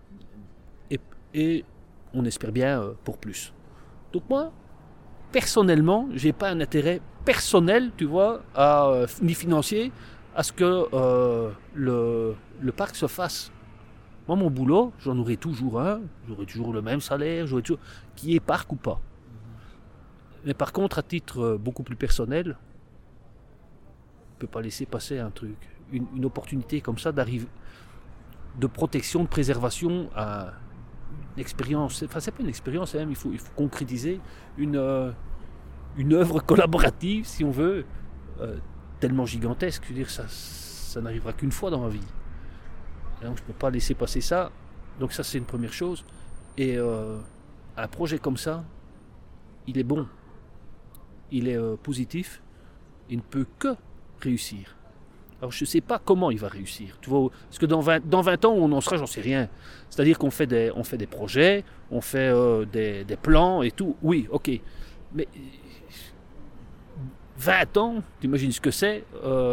S2: Et on espère bien pour plus. Donc moi, personnellement, je n'ai pas un intérêt personnel, tu vois, ni financier, à ce que le parc se fasse. Moi, mon boulot, j'en aurai toujours un, j'aurai toujours le même salaire, qui est parc ou pas. Mais par contre, à titre beaucoup plus personnel, on ne peut pas laisser passer un truc, une opportunité comme ça d'arriver, de protection, de préservation à une expérience. Enfin, c'est pas une expérience, même, il faut concrétiser une œuvre collaborative, si on veut, tellement gigantesque. Je veux dire, ça n'arrivera qu'une fois dans ma vie. Et donc, je ne peux pas laisser passer ça. Donc ça, c'est une première chose. Et un projet comme ça, il est bon. Il est positif. Il ne peut que réussir. Alors, je ne sais pas comment il va réussir. Tu vois, parce que dans 20 ans, où on en sera, j'en sais rien. C'est-à-dire qu'on fait des projets, on fait des plans et tout. Oui, ok. Mais 20 ans, tu imagines ce que c'est,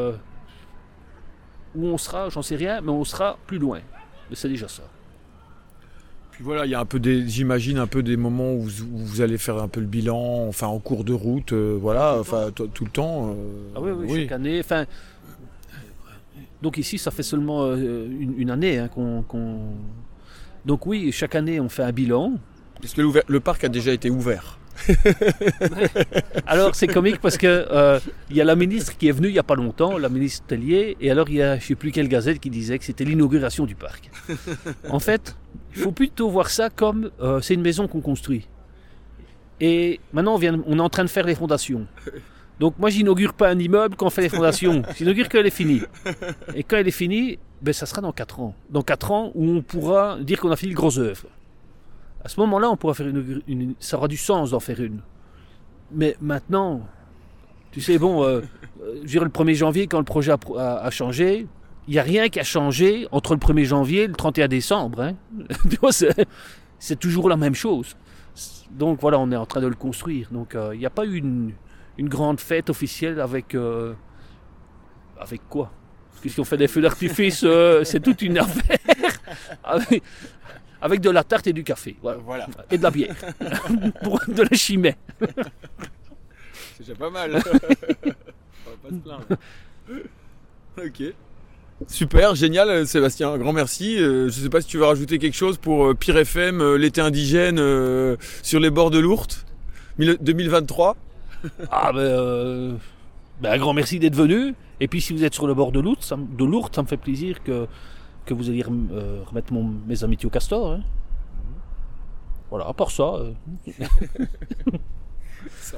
S2: où on sera, j'en sais rien, mais on sera plus loin. Mais c'est déjà ça.
S1: Puis voilà, il y a j'imagine un peu des moments où vous allez faire un peu le bilan, enfin en cours de route, voilà, enfin tout le temps.
S2: Ah oui, chaque année. Enfin, donc ici, ça fait seulement une année hein, qu'on. Donc oui, chaque année, on fait un bilan.
S1: Est-ce que le parc a déjà été ouvert?
S2: Alors c'est comique parce que il y a la ministre qui est venue il n'y a pas longtemps, la ministre Tellier, et alors il y a je ne sais plus quelle gazette qui disait que c'était l'inauguration du parc. En fait, il faut plutôt voir ça comme c'est une maison qu'on construit. Et maintenant on est en train de faire les fondations. Donc moi j'inaugure pas un immeuble quand on fait les fondations, j'inaugure quand elle est finie. Et quand elle est finie, ben, ça sera dans 4 ans. Dans 4 ans où on pourra dire qu'on a fini le gros œuvre. À ce moment-là, on pourra faire ça aura du sens d'en faire une. Mais maintenant, tu sais, bon, je veux dire, le 1er janvier, quand le projet a changé, il n'y a rien qui a changé entre le 1er janvier et le 31 décembre. Hein. Tu vois, c'est toujours la même chose. Donc voilà, on est en train de le construire. Donc il n'y a pas eu une grande fête officielle avec quoi? Puisqu'on fait des feux d'artifice, c'est toute une affaire. Avec de la tarte et du café.
S1: Voilà.
S2: Et de la bière. Pour de la chimée.
S1: C'est déjà pas mal. On va pas se plaindre. Ok. Super, génial Sébastien, un grand merci. Je ne sais pas si tu veux rajouter quelque chose pour Pire FM, l'été indigène sur les bords de l'Ourthe 2023.
S2: Ah un grand merci d'être venu. Et puis si vous êtes sur le bord de l'Ourthe, ça me fait plaisir que que vous alliez remettre mes amitiés au castor. Hein. Voilà, à part ça.
S1: Ça